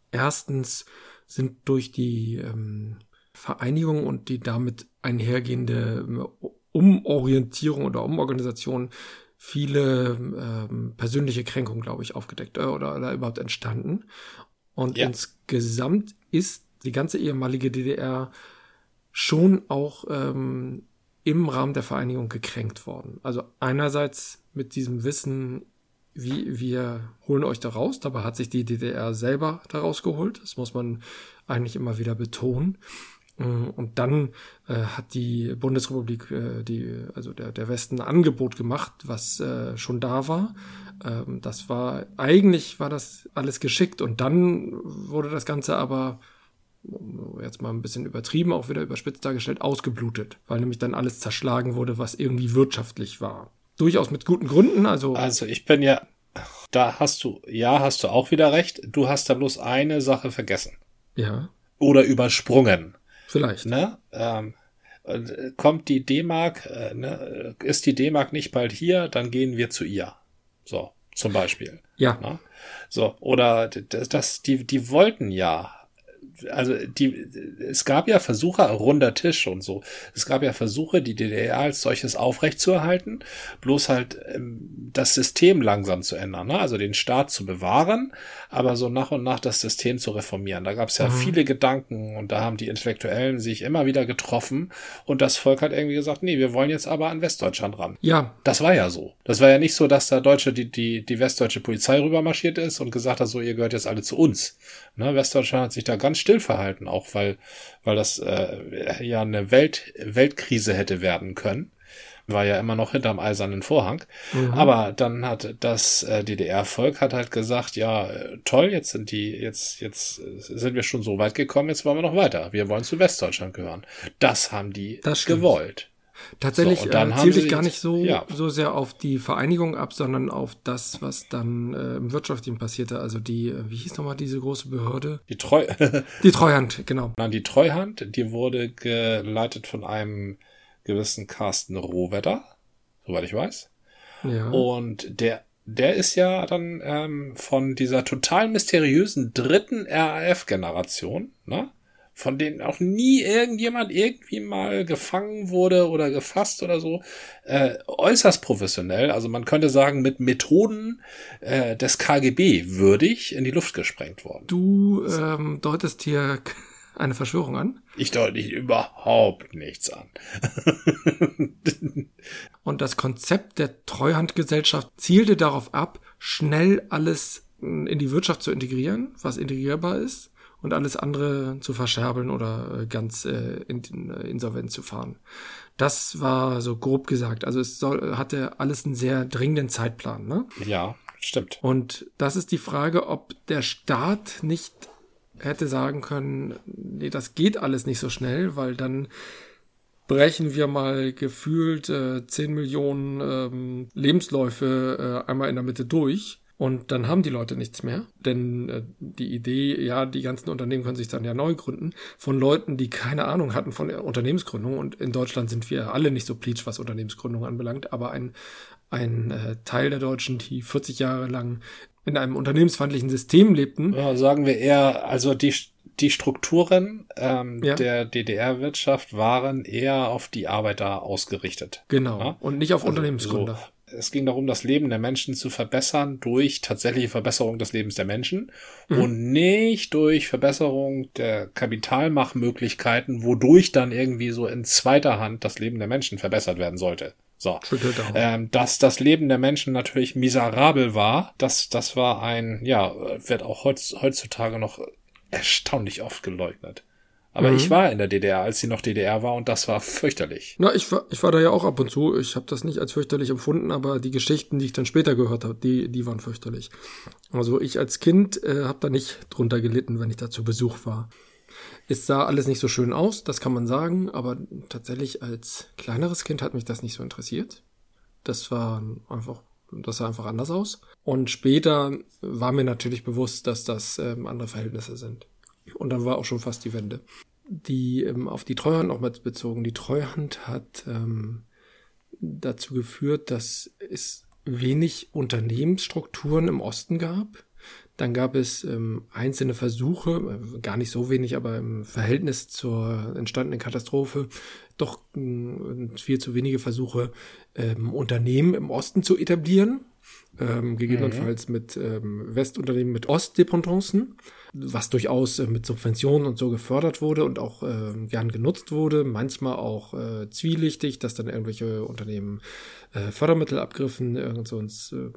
durch die Vereinigung und die damit einhergehende Umorientierung oder Umorganisation viele persönliche Kränkungen, glaube ich, aufgedeckt oder überhaupt entstanden. Und insgesamt ist die ganze ehemalige DDR schon auch im Rahmen der Vereinigung gekränkt worden. Also einerseits mit diesem Wissen, wir holen euch da raus, dabei hat sich die DDR selber da rausgeholt. Das muss man eigentlich immer wieder betonen. Und dann hat die Bundesrepublik, der Westen ein Angebot gemacht, was schon da war. Eigentlich war das alles geschickt und dann wurde das Ganze aber, jetzt mal ein bisschen übertrieben, auch wieder überspitzt dargestellt, ausgeblutet, weil nämlich dann alles zerschlagen wurde, was irgendwie wirtschaftlich war. Durchaus mit guten Gründen, also ich bin ja, da hast du auch wieder recht, du hast da bloß eine Sache vergessen. Ja. Oder übersprungen. Vielleicht. Kommt die D-Mark, ist die D-Mark nicht bald hier, dann gehen wir zu ihr. So, zum Beispiel. Ja. Ne? So, oder die wollten ja, also es gab ja Versuche, runder Tisch und so, es gab ja Versuche, die DDR als solches aufrechtzuerhalten, bloß halt das System langsam zu ändern, ne? Also den Staat zu bewahren, aber so nach und nach das System zu reformieren. Da gab es ja viele Gedanken und da haben die Intellektuellen sich immer wieder getroffen und das Volk hat irgendwie gesagt, nee, wir wollen jetzt aber an Westdeutschland ran. Ja. Das war ja so. Das war ja nicht so, dass da die westdeutsche Polizei rübermarschiert ist und gesagt hat, so, ihr gehört jetzt alle zu uns. Ne? Westdeutschland hat sich da ganz still verhalten, auch weil das ja eine Weltkrise hätte werden können. war ja immer noch hinterm eisernen Vorhang. Aber dann hat das DDR-Volk hat halt gesagt, ja, toll, jetzt sind wir schon so weit gekommen, jetzt wollen wir noch weiter. Wir wollen zu Westdeutschland gehören. Das haben die gewollt. Tatsächlich So, und dann zielte ich sie gar nicht so ja. sehr auf die Vereinigung ab, sondern auf das, was dann im Wirtschaftlichen passierte. Also wie hieß nochmal diese große Behörde? Die Treuhand, genau. Nein, die Treuhand, die wurde geleitet von einem gewissen Carsten Rohwedder, soweit ich weiß. Ja. Und der ist ja dann von dieser total mysteriösen dritten RAF-Generation, ne? Von denen auch nie irgendjemand irgendwie mal gefangen wurde oder gefasst oder so, äußerst professionell, also man könnte sagen, mit Methoden des KGB würdig in die Luft gesprengt worden. Du deutest hier eine Verschwörung an? Ich deute überhaupt nichts an. Und das Konzept der Treuhandgesellschaft zielte darauf ab, schnell alles in die Wirtschaft zu integrieren, was integrierbar ist, und alles andere zu verscherbeln oder ganz insolvent zu fahren. Das war so grob gesagt. Also hatte alles einen sehr dringenden Zeitplan, ne? Ja, stimmt. Und das ist die Frage, ob der Staat nicht hätte sagen können, nee, das geht alles nicht so schnell, weil dann brechen wir mal gefühlt 10 Millionen Lebensläufe einmal in der Mitte durch. Und dann haben die Leute nichts mehr, denn die Idee, ja, die ganzen Unternehmen können sich dann ja neu gründen, von Leuten, die keine Ahnung hatten von Unternehmensgründung. Und in Deutschland sind wir alle nicht so pleatsch, was Unternehmensgründung anbelangt, aber ein Teil der Deutschen, die 40 Jahre lang in einem unternehmensfeindlichen System lebten. Ja, sagen wir eher, also die Strukturen der DDR-Wirtschaft waren eher auf die Arbeiter ausgerichtet. Genau, ja? Und nicht auf Unternehmensgründer. Es ging darum, das Leben der Menschen zu verbessern durch tatsächliche Verbesserung des Lebens der Menschen und nicht durch Verbesserung der Kapitalmachmöglichkeiten, wodurch dann irgendwie so in zweiter Hand das Leben der Menschen verbessert werden sollte. So, dass das Leben der Menschen natürlich miserabel war, das war wird auch heutzutage noch erstaunlich oft geleugnet. Aber ich war in der DDR, als sie noch DDR war, und das war fürchterlich. Na, ich war da ja auch ab und zu. Ich habe das nicht als fürchterlich empfunden, aber die Geschichten, die ich dann später gehört habe, die waren fürchterlich. Also ich als Kind habe da nicht drunter gelitten, wenn ich da zu Besuch war. Es sah alles nicht so schön aus, das kann man sagen, aber tatsächlich als kleineres Kind hat mich das nicht so interessiert. Das sah einfach anders aus. Und später war mir natürlich bewusst, dass das andere Verhältnisse sind. Und dann war auch schon fast die Wende. Auf die Treuhand nochmal bezogen. Die Treuhand hat dazu geführt, dass es wenig Unternehmensstrukturen im Osten gab. Dann gab es einzelne Versuche, gar nicht so wenig, aber im Verhältnis zur entstandenen Katastrophe doch viel zu wenige Versuche, Unternehmen im Osten zu etablieren. Gegebenenfalls mit Westunternehmen mit Ostdependancen, was durchaus mit Subventionen und so gefördert wurde und auch gern genutzt wurde, manchmal auch zwielichtig, dass dann irgendwelche Unternehmen Fördermittel abgriffen, irgend so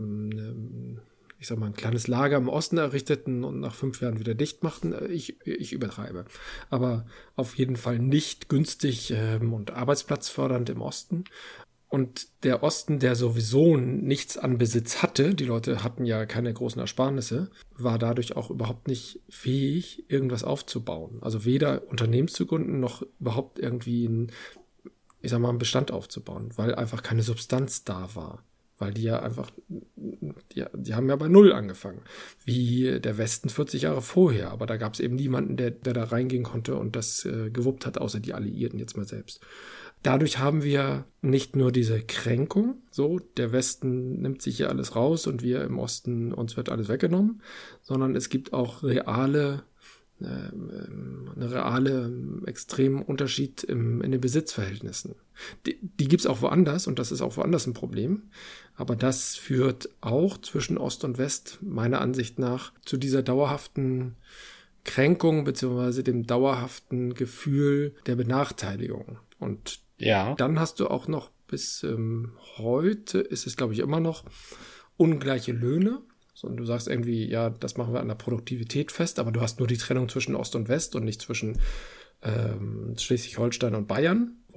ein kleines Lager im Osten errichteten und nach 5 Jahren wieder dicht machten. Ich übertreibe. Aber auf jeden Fall nicht günstig und arbeitsplatzfördernd im Osten. Und der Osten, der sowieso nichts an Besitz hatte, die Leute hatten ja keine großen Ersparnisse, war dadurch auch überhaupt nicht fähig, irgendwas aufzubauen. Also weder Unternehmen zu gründen, noch überhaupt irgendwie einen Bestand aufzubauen, weil einfach keine Substanz da war. Weil die ja einfach, die haben ja bei Null angefangen, wie der Westen 40 Jahre vorher. Aber da gab es eben niemanden, der da reingehen konnte und das gewuppt hat, außer die Alliierten jetzt mal selbst. Dadurch haben wir nicht nur diese Kränkung, so der Westen nimmt sich hier alles raus und wir im Osten, uns wird alles weggenommen, sondern es gibt auch einen realen extremen Unterschied in den Besitzverhältnissen. Die gibt's auch woanders und das ist auch woanders ein Problem, aber das führt auch zwischen Ost und West meiner Ansicht nach zu dieser dauerhaften Kränkung beziehungsweise dem dauerhaften Gefühl der Benachteiligung. Und dann hast du auch noch bis heute, ist es glaube ich immer noch, ungleiche Löhne. So, und du sagst irgendwie, ja, das machen wir an der Produktivität fest, aber du hast nur die Trennung zwischen Ost und West und nicht zwischen Schleswig-Holstein und Bayern,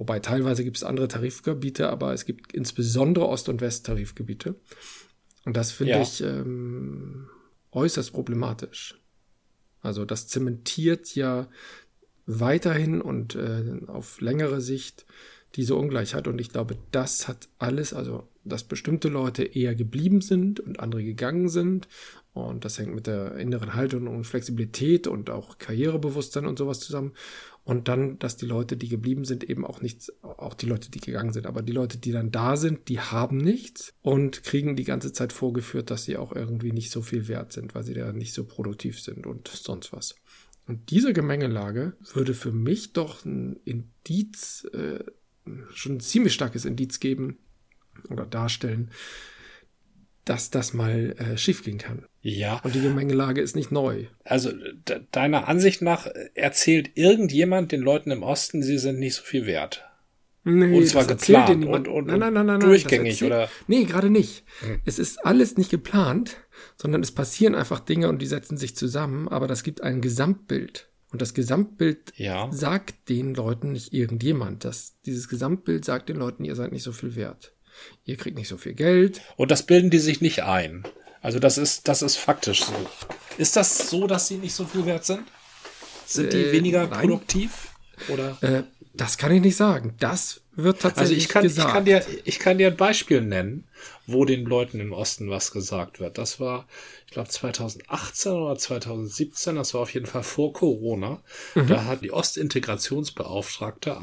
Wobei teilweise gibt es andere Tarifgebiete, aber es gibt insbesondere Ost- und West-Tarifgebiete. Und das finde ich äußerst problematisch. Also das zementiert ja weiterhin und auf längere Sicht diese Ungleichheit. Und ich glaube, das hat alles, also dass bestimmte Leute eher geblieben sind und andere gegangen sind. Und das hängt mit der inneren Haltung und Flexibilität und auch Karrierebewusstsein und sowas zusammen. Und dann, dass die Leute, die geblieben sind, eben auch nichts, auch die Leute, die gegangen sind, aber die Leute, die dann da sind, die haben nichts und kriegen die ganze Zeit vorgeführt, dass sie auch irgendwie nicht so viel wert sind, weil sie da nicht so produktiv sind und sonst was. Und diese Gemengelage würde für mich doch ein Indiz, schon ein ziemlich starkes Indiz geben oder darstellen, dass das mal schiefgehen kann. Ja. Und die Gemengelage ist nicht neu. Also deiner Ansicht nach erzählt irgendjemand den Leuten im Osten, sie sind nicht so viel wert. Nee, und zwar geplant und nein, durchgängig, oder? Nee, gerade nicht. Es ist alles nicht geplant, sondern es passieren einfach Dinge und die setzen sich zusammen, aber das gibt ein Gesamtbild. Und das Gesamtbild sagt den Leuten nicht irgendjemand. Dieses Gesamtbild sagt den Leuten, ihr seid nicht so viel wert. Ihr kriegt nicht so viel Geld. Und das bilden die sich nicht ein. Also das ist faktisch so. Ist das so, dass sie nicht so viel wert sind? Sind die weniger produktiv? Oder? Das kann ich nicht sagen. Das wird tatsächlich gesagt. Ich kann dir ein Beispiel nennen, wo den Leuten im Osten was gesagt wird. Das war, ich glaube, 2018 oder 2017. Das war auf jeden Fall vor Corona. Da hat die Ostintegrationsbeauftragte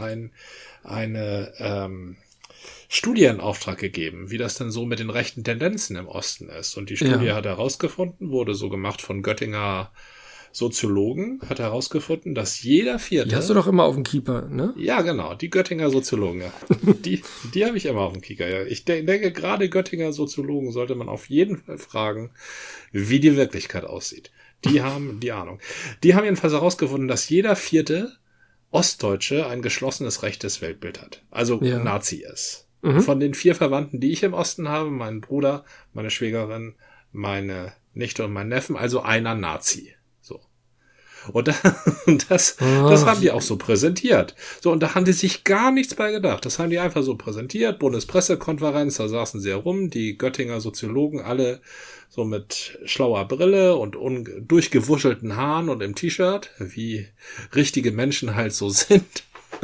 eine Studie in Auftrag gegeben, wie das denn so mit den rechten Tendenzen im Osten ist. Und die Studie hat herausgefunden, wurde so gemacht von Göttinger Soziologen, hat herausgefunden, dass jeder Vierte... Die hast du doch immer auf dem Keeper, ne? Ja, genau, die Göttinger Soziologen. Ja. Die habe ich immer auf dem Kieker. Ja. Ich denke, gerade Göttinger Soziologen sollte man auf jeden Fall fragen, wie die Wirklichkeit aussieht. Die haben die Ahnung. Die haben jedenfalls herausgefunden, dass jeder Vierte Ostdeutsche ein geschlossenes rechtes Weltbild hat. Also Nazi ist. Von den 4 Verwandten, die ich im Osten habe, meinen Bruder, meine Schwägerin, meine Nichte und mein Neffen, also einer Nazi. So. Und das haben die auch so präsentiert. So, und da haben die sich gar nichts bei gedacht. Das haben die einfach so präsentiert. Bundespressekonferenz, da saßen sie herum, die Göttinger Soziologen, alle so mit schlauer Brille und durchgewuschelten Haaren und im T-Shirt, wie richtige Menschen halt so sind.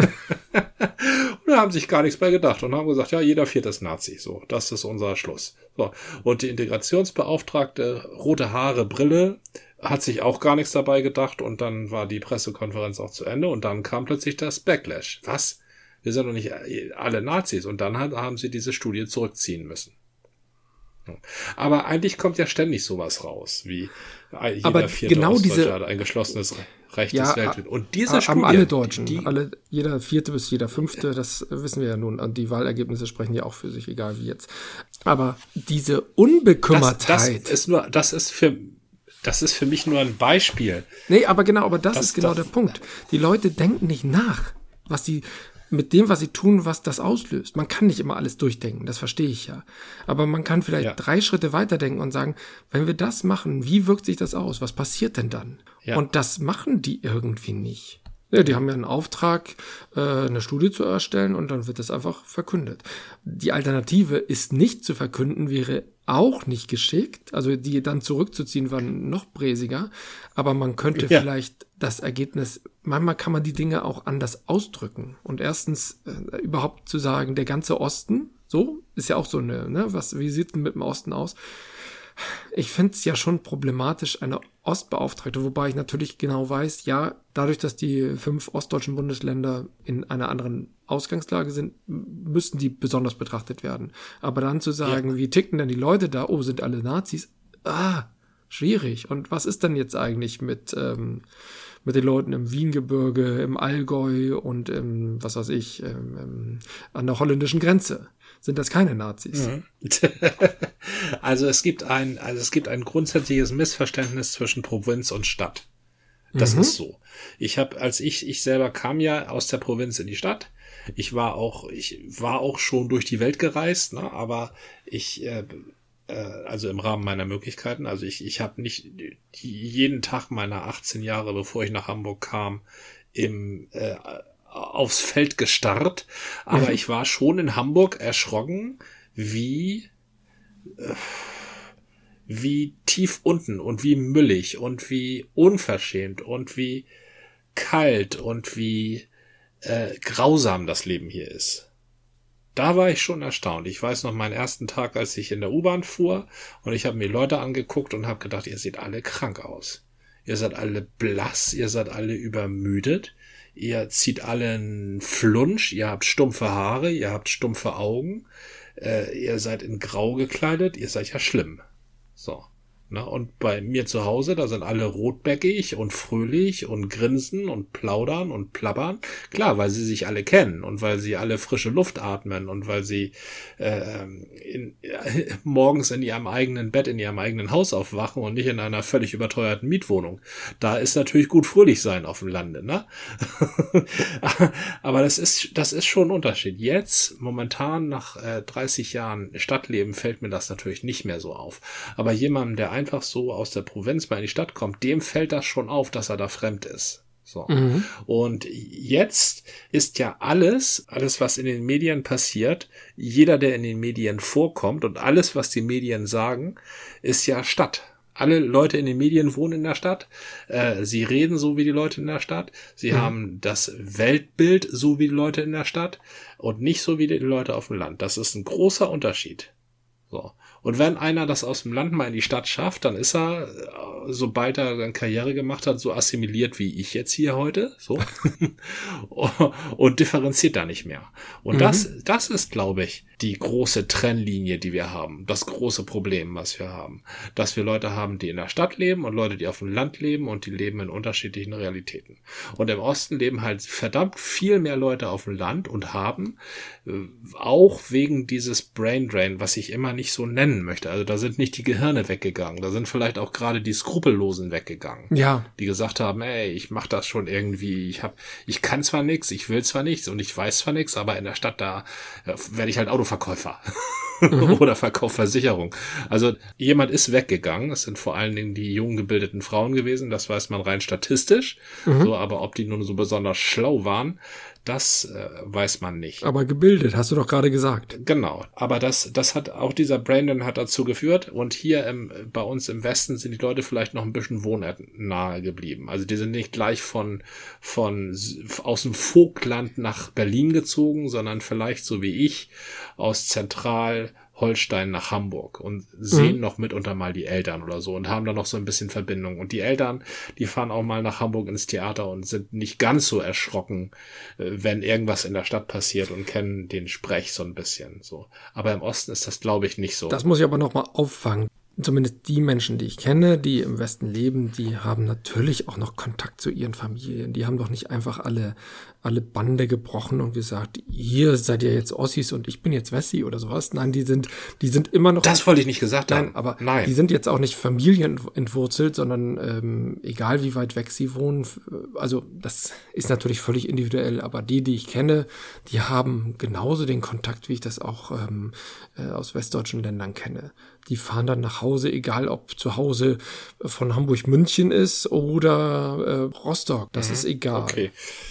Und da haben sich gar nichts bei gedacht und haben gesagt, ja, jeder Vierte ist Nazi. So, das ist unser Schluss. So. Und die Integrationsbeauftragte, rote Haare, Brille, hat sich auch gar nichts dabei gedacht und dann war die Pressekonferenz auch zu Ende und dann kam plötzlich das Backlash. Was? Wir sind doch nicht alle Nazis. Und dann haben sie diese Studie zurückziehen müssen. Aber eigentlich kommt ja ständig sowas raus, wie jeder Vierte genau Ostdeutsche hat ein geschlossenes rechtes Weltbild. Und diese Studie... Haben alle Deutschen, jeder Vierte bis jeder Fünfte, das wissen wir ja nun. Und die Wahlergebnisse sprechen ja auch für sich, egal wie jetzt. Aber diese Unbekümmertheit... Das ist für mich nur ein Beispiel. Nee, aber das ist genau der Punkt. Die Leute denken nicht nach, mit dem, was sie tun, was das auslöst. Man kann nicht immer alles durchdenken, das verstehe ich ja. Aber man kann vielleicht 3 Schritte weiterdenken und sagen, wenn wir das machen, wie wirkt sich das aus? Was passiert denn dann? Ja. Und das machen die irgendwie nicht. Ja, die haben ja einen Auftrag, eine Studie zu erstellen und dann wird das einfach verkündet. Die Alternative ist nicht zu verkünden, wäre auch nicht geschickt. Also die dann zurückzuziehen, war noch bräsiger. Aber man könnte vielleicht das Ergebnis, manchmal kann man die Dinge auch anders ausdrücken. Und erstens überhaupt zu sagen, der ganze Osten, so, ist ja auch so wie sieht es denn mit dem Osten aus? Ich finde es ja schon problematisch, eine Ostbeauftragte, wobei ich natürlich genau weiß, ja, dadurch, dass die 5 ostdeutschen Bundesländer in einer anderen Ausgangslage sind, müssen die besonders betrachtet werden. Aber dann zu sagen, wie ticken denn die Leute da? Oh, sind alle Nazis? Schwierig. Und was ist denn jetzt eigentlich mit den Leuten im Wiehengebirge, im Allgäu und an der holländischen Grenze? Sind das keine Nazis? Also es gibt ein grundsätzliches Missverständnis zwischen Provinz und Stadt. Das ist so. Ich selber kam ja aus der Provinz in die Stadt. Ich war auch schon durch die Welt gereist, ne, aber also im Rahmen meiner Möglichkeiten. Also ich habe nicht jeden Tag meiner 18 Jahre, bevor ich nach Hamburg kam, aufs Feld gestarrt, aber ich war schon in Hamburg erschrocken, wie tief unten und wie müllig und wie unverschämt und wie kalt und wie grausam das Leben hier ist. Da war ich schon erstaunt. Ich weiß noch meinen ersten Tag, als ich in der U-Bahn fuhr und ich habe mir Leute angeguckt und habe gedacht, ihr seht alle krank aus. Ihr seid alle blass, ihr seid alle übermüdet, ihr zieht alle einen Flunsch, ihr habt stumpfe Haare, ihr habt stumpfe Augen, ihr seid in Grau gekleidet, ihr seid ja schlimm. So. Na, und bei mir zu Hause, da sind alle rotbäckig und fröhlich und grinsen und plaudern und plappern. Klar, weil sie sich alle kennen und weil sie alle frische Luft atmen und weil sie morgens in ihrem eigenen Bett, in ihrem eigenen Haus aufwachen und nicht in einer völlig überteuerten Mietwohnung. Da ist natürlich gut fröhlich sein auf dem Lande, ne? Aber das ist schon ein Unterschied. Jetzt, momentan nach 30 Jahren Stadtleben, fällt mir das natürlich nicht mehr so auf. Aber jemandem, der einfach so aus der Provinz mal in die Stadt kommt, dem fällt das schon auf, dass er da fremd ist. So. Und jetzt ist ja alles, was in den Medien passiert, jeder, der in den Medien vorkommt und alles, was die Medien sagen, ist ja Stadt. Alle Leute in den Medien wohnen in der Stadt. Sie reden so wie die Leute in der Stadt. Sie haben das Weltbild so wie die Leute in der Stadt und nicht so wie die Leute auf dem Land. Das ist ein großer Unterschied. So. Und wenn einer das aus dem Land mal in die Stadt schafft, dann ist er, sobald er eine Karriere gemacht hat, so assimiliert wie ich jetzt hier heute, so, und differenziert da nicht mehr. Und das ist, glaube ich, die große Trennlinie, die wir haben, das große Problem, was wir haben, dass wir Leute haben, die in der Stadt leben und Leute, die auf dem Land leben und die leben in unterschiedlichen Realitäten. Und im Osten leben halt verdammt viel mehr Leute auf dem Land und haben auch wegen dieses Brain Drain, was ich immer nicht so nennen möchte. Also da sind nicht die Gehirne weggegangen, da sind vielleicht auch gerade die Skrupellosen weggegangen. Ja. Die gesagt haben, ey, ich mach das schon irgendwie, ich kann zwar nichts, ich will zwar nichts und ich weiß zwar nichts, aber in der Stadt da werde ich halt Autoverkäufer. Oder Verkaufsversicherung. Also jemand ist weggegangen. Das sind vor allen Dingen die jung gebildeten Frauen gewesen. Das weiß man rein statistisch. So, aber ob die nun so besonders schlau waren, das weiß man nicht. Aber gebildet, hast du doch gerade gesagt. Genau. Aber das hat auch dieser Brandon hat dazu geführt. Und hier bei uns im Westen sind die Leute vielleicht noch ein bisschen wohnahe geblieben. Also die sind nicht gleich aus dem Vogtland nach Berlin gezogen, sondern vielleicht so wie ich aus Zentralholstein nach Hamburg und sehen noch mitunter mal die Eltern oder so und haben da noch so ein bisschen Verbindung. Und die Eltern, die fahren auch mal nach Hamburg ins Theater und sind nicht ganz so erschrocken, wenn irgendwas in der Stadt passiert und kennen den Sprech so ein bisschen so. Aber im Osten ist das, glaube ich, nicht so. Das muss ich aber noch mal auffangen. Zumindest die Menschen, die ich kenne, die im Westen leben, die haben natürlich auch noch Kontakt zu ihren Familien. Die haben doch nicht einfach alle Bande gebrochen und gesagt, hier seid ihr jetzt Ossis und ich bin jetzt Wessi oder sowas. Nein, die sind immer noch. Das wollte ich nicht gesagt haben. Nein, aber die sind jetzt auch nicht familienentwurzelt, sondern egal wie weit weg sie wohnen. Also das ist natürlich völlig individuell, aber die ich kenne, die haben genauso den Kontakt, wie ich das auch aus westdeutschen Ländern kenne. Die fahren dann nach Hause, egal ob zu Hause von Hamburg-München ist oder Rostock. Das ist egal. Okay.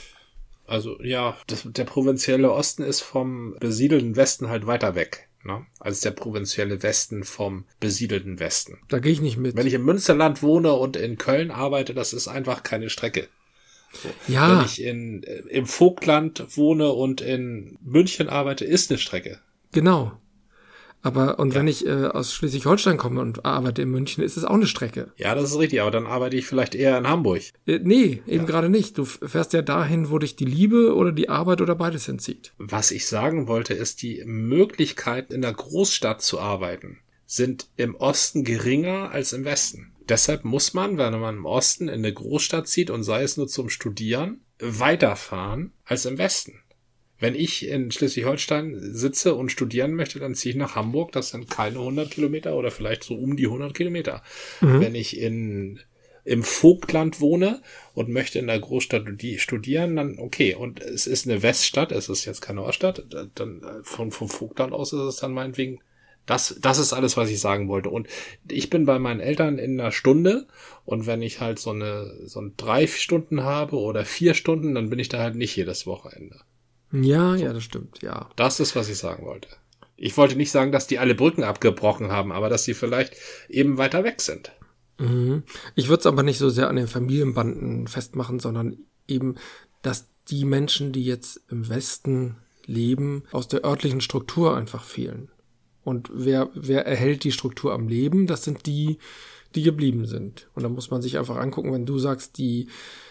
Also ja, der provinzielle Osten ist vom besiedelten Westen halt weiter weg, ne, als der provinzielle Westen vom besiedelten Westen. Da gehe ich nicht mit. Wenn ich im Münsterland wohne und in Köln arbeite, das ist einfach keine Strecke. So. Ja. Wenn ich im Vogtland wohne und in München arbeite, ist eine Strecke. Genau. Aber wenn ich aus Schleswig-Holstein komme und arbeite in München, ist es auch eine Strecke. Ja, das ist richtig, aber dann arbeite ich vielleicht eher in Hamburg. Nee, eben gerade nicht. Du fährst ja dahin, wo dich die Liebe oder die Arbeit oder beides hinzieht. Was ich sagen wollte, ist, die Möglichkeit, in der Großstadt zu arbeiten, sind im Osten geringer als im Westen. Deshalb muss man, wenn man im Osten in eine Großstadt zieht und sei es nur zum Studieren, weiterfahren als im Westen. Wenn ich in Schleswig-Holstein sitze und studieren möchte, dann ziehe ich nach Hamburg. Das sind keine 100 Kilometer oder vielleicht so um die 100 Kilometer. Wenn ich im Vogtland wohne und möchte in der Großstadt studieren, dann okay. Und es ist eine Weststadt, es ist jetzt keine Oststadt. Dann vom Vogtland aus ist es dann meinetwegen Das ist alles, was ich sagen wollte. Und ich bin bei meinen Eltern in einer Stunde und wenn ich halt so ein 3 Stunden habe oder 4 Stunden, dann bin ich da halt nicht jedes Wochenende. Ja, ja, das stimmt, ja. Das ist, was ich sagen wollte. Ich wollte nicht sagen, dass die alle Brücken abgebrochen haben, aber dass sie vielleicht eben weiter weg sind. Mhm. Ich würde es aber nicht so sehr an den Familienbanden festmachen, sondern eben, dass die Menschen, die jetzt im Westen leben, aus der örtlichen Struktur einfach fehlen. Und wer erhält die Struktur am Leben? Das sind die geblieben sind. Und da muss man sich einfach angucken, wenn du sagst, die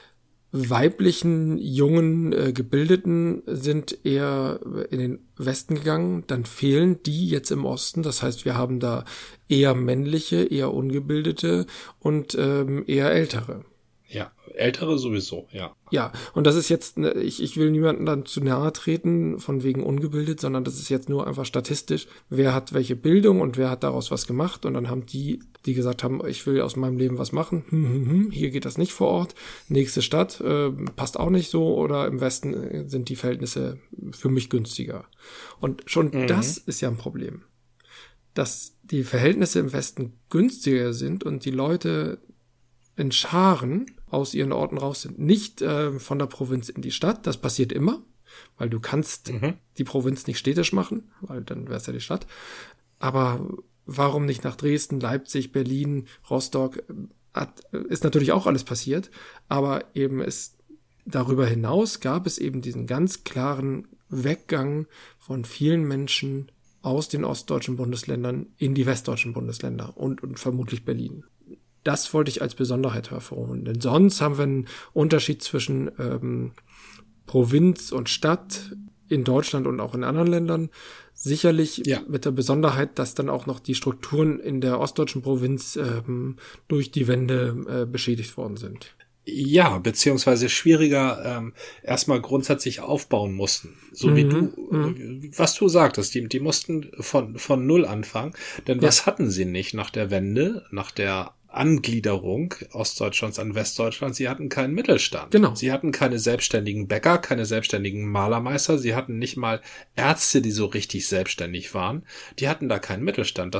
weiblichen, jungen, Gebildeten sind eher in den Westen gegangen, dann fehlen die jetzt im Osten. Das heißt, wir haben da eher männliche, eher ungebildete und eher ältere. Ja, ältere sowieso, ja. Ja, und das ist jetzt, ich will niemandem dann zu nahe treten, von wegen ungebildet, sondern das ist jetzt nur einfach statistisch, wer hat welche Bildung und wer hat daraus was gemacht. Und dann haben die gesagt haben, ich will aus meinem Leben was machen, hier geht das nicht vor Ort, nächste Stadt, passt auch nicht so, oder im Westen sind die Verhältnisse für mich günstiger. Und schon das ist ja ein Problem. Dass die Verhältnisse im Westen günstiger sind und die Leute in Scharen aus ihren Orten raus sind. Nicht von der Provinz in die Stadt, das passiert immer, weil du kannst die Provinz nicht städtisch machen, weil dann wäre es ja die Stadt. Aber warum nicht nach Dresden, Leipzig, Berlin, Rostock? Ist natürlich auch alles passiert, aber eben darüber hinaus gab es eben diesen ganz klaren Weggang von vielen Menschen aus den ostdeutschen Bundesländern in die westdeutschen Bundesländer und vermutlich Berlin. Das wollte ich als Besonderheit hervorholen. Denn sonst haben wir einen Unterschied zwischen Provinz und Stadt in Deutschland und auch in anderen Ländern. Sicherlich mit der Besonderheit, dass dann auch noch die Strukturen in der ostdeutschen Provinz durch die Wende beschädigt worden sind. Ja, beziehungsweise schwieriger erstmal grundsätzlich aufbauen mussten. So wie du, was du sagtest, die mussten von Null anfangen. Denn was hatten sie nicht nach der Wende, nach der Angliederung Ostdeutschlands an Westdeutschland? Sie hatten keinen Mittelstand. Genau. Sie hatten keine selbstständigen Bäcker, keine selbstständigen Malermeister. Sie hatten nicht mal Ärzte, die so richtig selbstständig waren. Die hatten da keinen Mittelstand.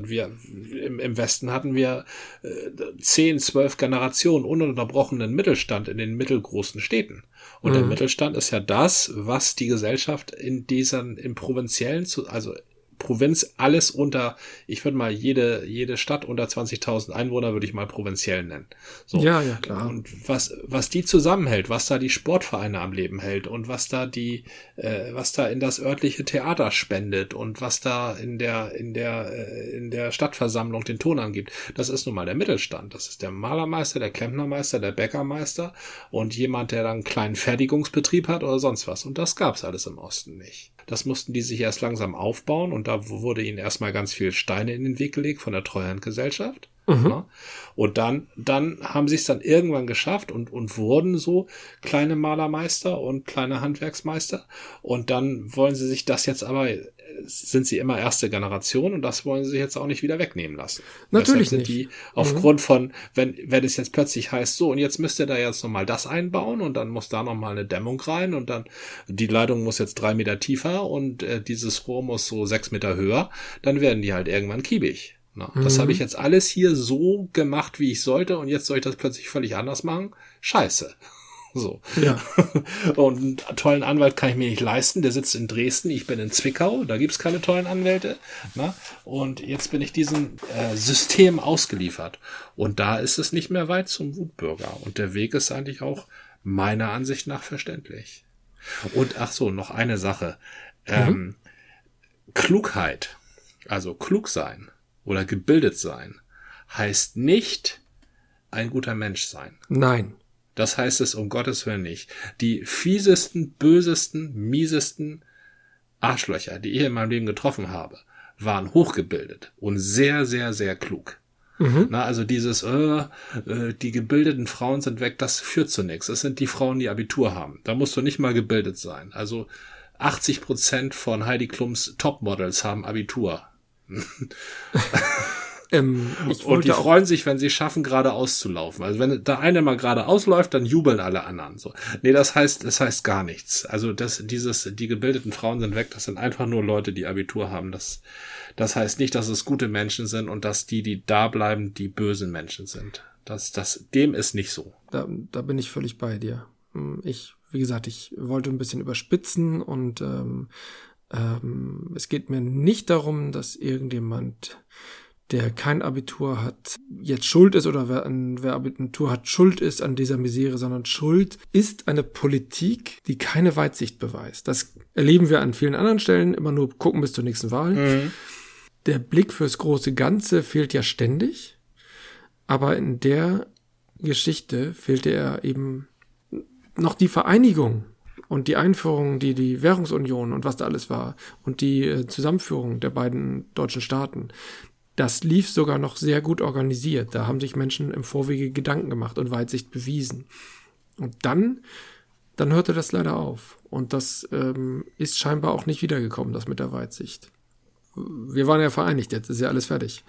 Im Westen hatten wir 10, 12 Generationen ununterbrochenen Mittelstand in den mittelgroßen Städten. Und der Mittelstand ist ja das, was die Gesellschaft im Provinziellen, also Provinz, alles unter, ich würde mal jede Stadt unter 20.000 Einwohner würde ich mal provinziell nennen. So. Ja, klar. Und was die zusammenhält, was da die Sportvereine am Leben hält und was da was da in das örtliche Theater spendet und was da in der Stadtversammlung den Ton angibt, das ist nun mal der Mittelstand. Das ist der Malermeister, der Klempnermeister, der Bäckermeister und jemand, der dann einen kleinen Fertigungsbetrieb hat oder sonst was. Und das gab's alles im Osten nicht. Das mussten die sich erst langsam aufbauen und da wurde ihnen erstmal ganz viel Steine in den Weg gelegt von der Treuhandgesellschaft. Ja. Und dann haben sie es dann irgendwann geschafft und wurden so kleine Malermeister und kleine Handwerksmeister. Und dann wollen sie sich das jetzt aber, sind sie immer erste Generation und das wollen sie sich jetzt auch nicht wieder wegnehmen lassen. Natürlich sind nicht. Die aufgrund von, wenn es jetzt plötzlich heißt, so und jetzt müsst ihr da jetzt nochmal das einbauen und dann muss da nochmal eine Dämmung rein und dann die Leitung muss jetzt 3 Meter tiefer und dieses Rohr muss so 6 Meter höher, dann werden die halt irgendwann kiebig. Na, das habe ich jetzt alles hier so gemacht, wie ich sollte und jetzt soll ich das plötzlich völlig anders machen? Scheiße. So. Ja. Und einen tollen Anwalt kann ich mir nicht leisten, der sitzt in Dresden, ich bin in Zwickau, da gibt's keine tollen Anwälte. Na? Und jetzt bin ich diesem System ausgeliefert. Und da ist es nicht mehr weit zum Wutbürger. Und der Weg ist eigentlich auch meiner Ansicht nach verständlich. Und ach so, noch eine Sache. Klugheit, also klug sein oder gebildet sein, heißt nicht ein guter Mensch sein. Nein. Das heißt es um Gottes Willen nicht. Die fiesesten, bösesten, miesesten Arschlöcher, die ich in meinem Leben getroffen habe, waren hochgebildet und sehr, sehr, sehr klug. Na, also dieses, die gebildeten Frauen sind weg, das führt zu nichts. Das sind die Frauen, die Abitur haben. Da musst du nicht mal gebildet sein. Also 80% von Heidi Klums Topmodels haben Abitur. Und die freuen sich, wenn sie schaffen, geradeaus zu laufen. Also wenn da eine mal geradeaus läuft, dann jubeln alle anderen. So. Nee, das heißt gar nichts. Also die gebildeten Frauen sind weg, das sind einfach nur Leute, die Abitur haben. Das heißt nicht, dass es gute Menschen sind und dass die da bleiben, die bösen Menschen sind. Dem ist nicht so. Da bin ich völlig bei dir. Wie gesagt, ich wollte ein bisschen überspitzen und es geht mir nicht darum, dass irgendjemand, der kein Abitur hat, jetzt schuld ist oder wer Abitur hat, schuld ist an dieser Misere, sondern Schuld ist eine Politik, die keine Weitsicht beweist. Das erleben wir an vielen anderen Stellen, immer nur gucken bis zur nächsten Wahl. Mhm. Der Blick fürs große Ganze fehlt ja ständig, aber in der Geschichte fehlte er eben noch die Vereinigung und die Einführung, die Währungsunion und was da alles war und die Zusammenführung der beiden deutschen Staaten. Das lief sogar noch sehr gut organisiert. Da haben sich Menschen im Vorwege Gedanken gemacht und Weitsicht bewiesen. Und dann hörte das leider auf. Und das ist scheinbar auch nicht wiedergekommen, das mit der Weitsicht. Wir waren ja vereinigt, jetzt ist ja alles fertig.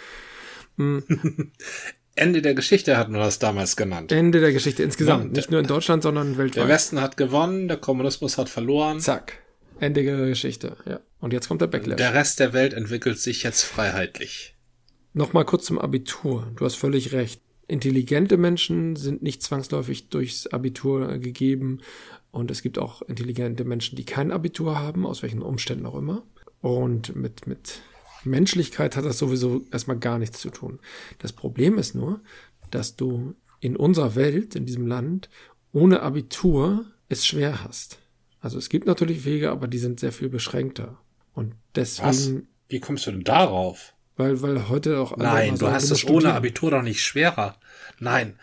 Ende der Geschichte hat man das damals genannt. Ende der Geschichte insgesamt. Nicht nur in Deutschland, sondern weltweit. Der Westen hat gewonnen, der Kommunismus hat verloren. Zack. Ende der Geschichte, ja. Und jetzt kommt der Backlash. Der Rest der Welt entwickelt sich jetzt freiheitlich. Nochmal kurz zum Abitur. Du hast völlig recht. Intelligente Menschen sind nicht zwangsläufig durchs Abitur gegeben. Und es gibt auch intelligente Menschen, die kein Abitur haben, aus welchen Umständen auch immer. Und mit Menschlichkeit hat das sowieso erstmal gar nichts zu tun. Das Problem ist nur, dass du in unserer Welt, in diesem Land, ohne Abitur es schwer hast. Also es gibt natürlich Wege, aber die sind sehr viel beschränkter. Und deswegen. Was? Wie kommst du denn darauf? Weil heute auch alle. Nein, du hast es ohne Abitur doch nicht schwerer. Nein,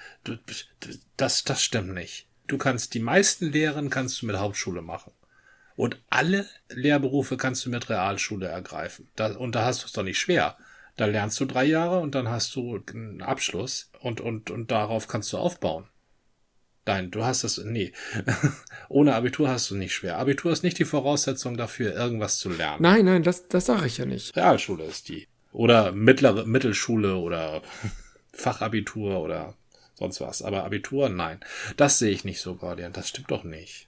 das stimmt nicht. Die meisten Lehren kannst du mit Hauptschule machen. Und alle Lehrberufe kannst du mit Realschule ergreifen. Und da hast du es doch nicht schwer. Da lernst du 3 Jahre und dann hast du einen Abschluss und darauf kannst du aufbauen. Nein, nee. Ohne Abitur hast du nicht schwer. Abitur ist nicht die Voraussetzung dafür, irgendwas zu lernen. Nein, das sage ich ja nicht. Realschule ist die. Oder Mittelschule oder Fachabitur oder sonst was. Aber Abitur, nein. Das sehe ich nicht so, Gordian. Das stimmt doch nicht.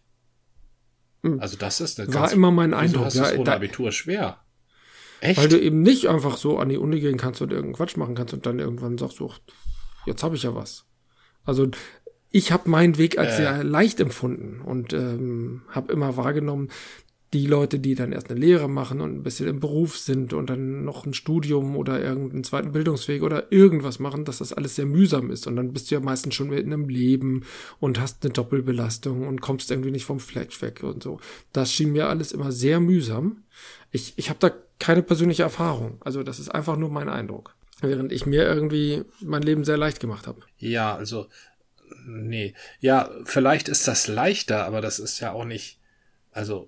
Also das ist eine war immer mein Eindruck. Hast du es ohne Abitur schwer? Echt? Weil du eben nicht einfach so an die Uni gehen kannst und irgendeinen Quatsch machen kannst und dann irgendwann sagst du, jetzt habe ich ja was. Also ich habe meinen Weg als sehr leicht empfunden und habe immer wahrgenommen, die Leute, die dann erst eine Lehre machen und ein bisschen im Beruf sind und dann noch ein Studium oder irgendeinen zweiten Bildungsweg oder irgendwas machen, dass das alles sehr mühsam ist. Und dann bist du ja meistens schon in einem Leben und hast eine Doppelbelastung und kommst irgendwie nicht vom Fleck weg und so. Das schien mir alles immer sehr mühsam. Ich habe da keine persönliche Erfahrung. Also das ist einfach nur mein Eindruck. Während ich mir irgendwie mein Leben sehr leicht gemacht habe. Ja, also nee. Ja, vielleicht ist das leichter, aber das ist ja auch nicht, also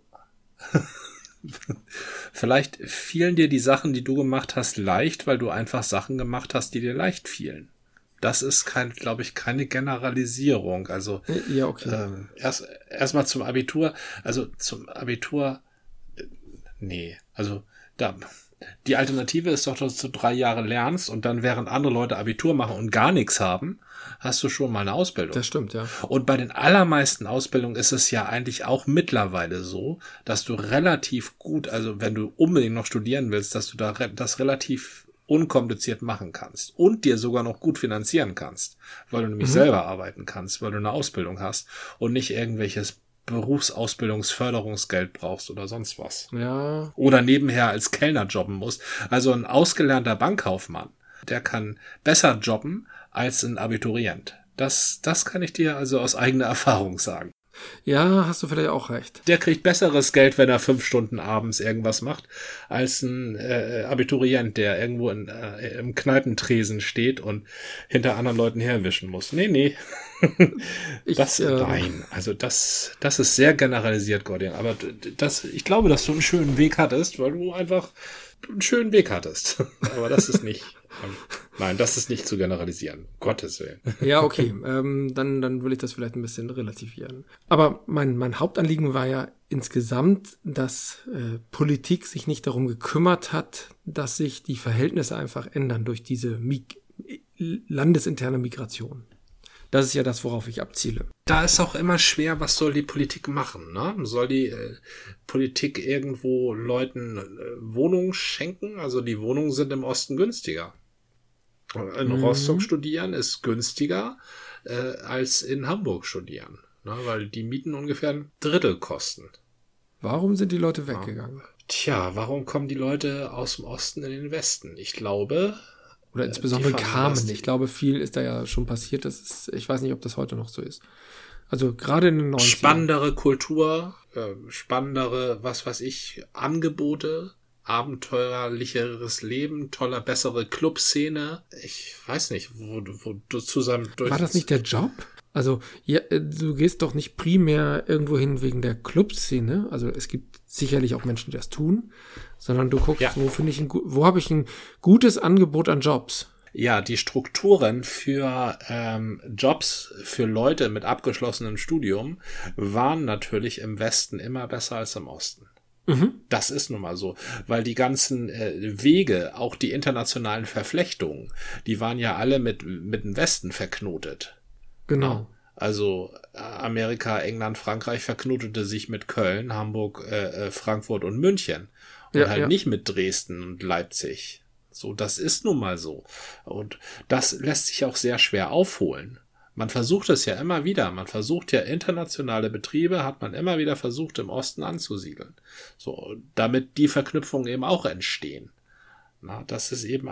vielleicht fielen dir die Sachen, die du gemacht hast, leicht, weil du einfach Sachen gemacht hast, die dir leicht fielen. Das ist glaube ich, keine Generalisierung. Also ja, okay. Erstmal zum Abitur. Also zum Abitur, nee. Also die Alternative ist doch, dass du 3 Jahre lernst und dann, während andere Leute Abitur machen und gar nichts haben, hast du schon mal eine Ausbildung. Das stimmt, ja. Und bei den allermeisten Ausbildungen ist es ja eigentlich auch mittlerweile so, dass du relativ gut, also wenn du unbedingt noch studieren willst, dass du das relativ unkompliziert machen kannst und dir sogar noch gut finanzieren kannst, weil du nämlich selber arbeiten kannst, weil du eine Ausbildung hast und nicht irgendwelches Berufsausbildungsförderungsgeld brauchst oder sonst was. Ja. Oder nebenher als Kellner jobben musst. Also ein ausgelernter Bankkaufmann, der kann besser jobben als ein Abiturient. Das kann ich dir also aus eigener Erfahrung sagen. Ja, hast du vielleicht auch recht. Der kriegt besseres Geld, wenn er 5 Stunden abends irgendwas macht, als ein Abiturient, der irgendwo im Kneipentresen steht und hinter anderen Leuten herwischen muss. Nee. Nein, also das ist sehr generalisiert, Gordian. Aber ich glaube, dass du einen schönen Weg hattest, weil du einfach einen schönen Weg hattest. Aber das ist nicht... Nein, das ist nicht zu generalisieren. Gottes Willen. Ja, okay. Dann will ich das vielleicht ein bisschen relativieren. Aber mein Hauptanliegen war ja insgesamt, dass Politik sich nicht darum gekümmert hat, dass sich die Verhältnisse einfach ändern durch diese landesinterne Migration. Das ist ja das, worauf ich abziele. Da ist auch immer schwer, was soll die Politik machen, ne? Soll die Politik irgendwo Leuten Wohnungen schenken? Also die Wohnungen sind im Osten günstiger. In Rostock studieren ist günstiger als in Hamburg studieren, ne? Weil die Mieten ungefähr ein Drittel kosten. Warum sind die Leute weggegangen? Tja, warum kommen die Leute aus dem Osten in den Westen? Ich glaube... Oder insbesondere kamen. Ich glaube, viel ist da ja schon passiert. Ich weiß nicht, ob das heute noch so ist. Also gerade in den 90ern. Spannendere Kultur, spannendere, was weiß ich, Angebote, abenteuerlicheres Leben, toller, bessere Clubszene. Ich weiß nicht, wo du zusammen durch... War das nicht der Job? Also, ja, du gehst doch nicht primär irgendwo hin wegen der Clubszene. Also es gibt sicherlich auch Menschen, die das tun, sondern du guckst, wo habe ich ein gutes Angebot an Jobs? Ja, die Strukturen für Jobs für Leute mit abgeschlossenem Studium waren natürlich im Westen immer besser als im Osten. Das ist nun mal so, weil die ganzen Wege, auch die internationalen Verflechtungen, die waren ja alle mit dem Westen verknotet. Genau. Also Amerika, England, Frankreich verknotete sich mit Köln, Hamburg, Frankfurt und München und nicht mit Dresden und Leipzig. So, das ist nun mal so. Und das lässt sich auch sehr schwer aufholen. Man versucht es ja immer wieder. Man versucht ja internationale Betriebe, hat man immer wieder versucht, im Osten anzusiedeln. So, damit die Verknüpfungen eben auch entstehen. Na, das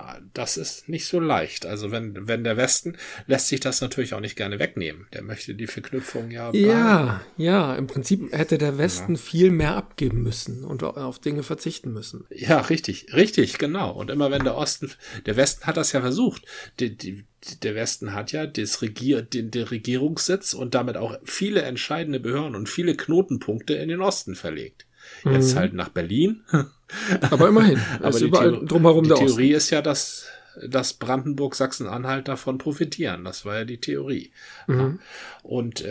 ist nicht so leicht. Also wenn der Westen lässt sich das natürlich auch nicht gerne wegnehmen. Der möchte die Verknüpfung Ja, im Prinzip hätte der Westen viel mehr abgeben müssen und auf Dinge verzichten müssen. Ja, richtig, genau. Und immer wenn der Westen hat das ja versucht. Der Westen hat ja den Regierungssitz und damit auch viele entscheidende Behörden und viele Knotenpunkte in den Osten verlegt. Jetzt halt nach Berlin. Aber immerhin. Aber überall drumherum der Osten. Die Theorie ist ja, dass Brandenburg, Sachsen-Anhalt davon profitieren. Das war ja die Theorie. Ja. Und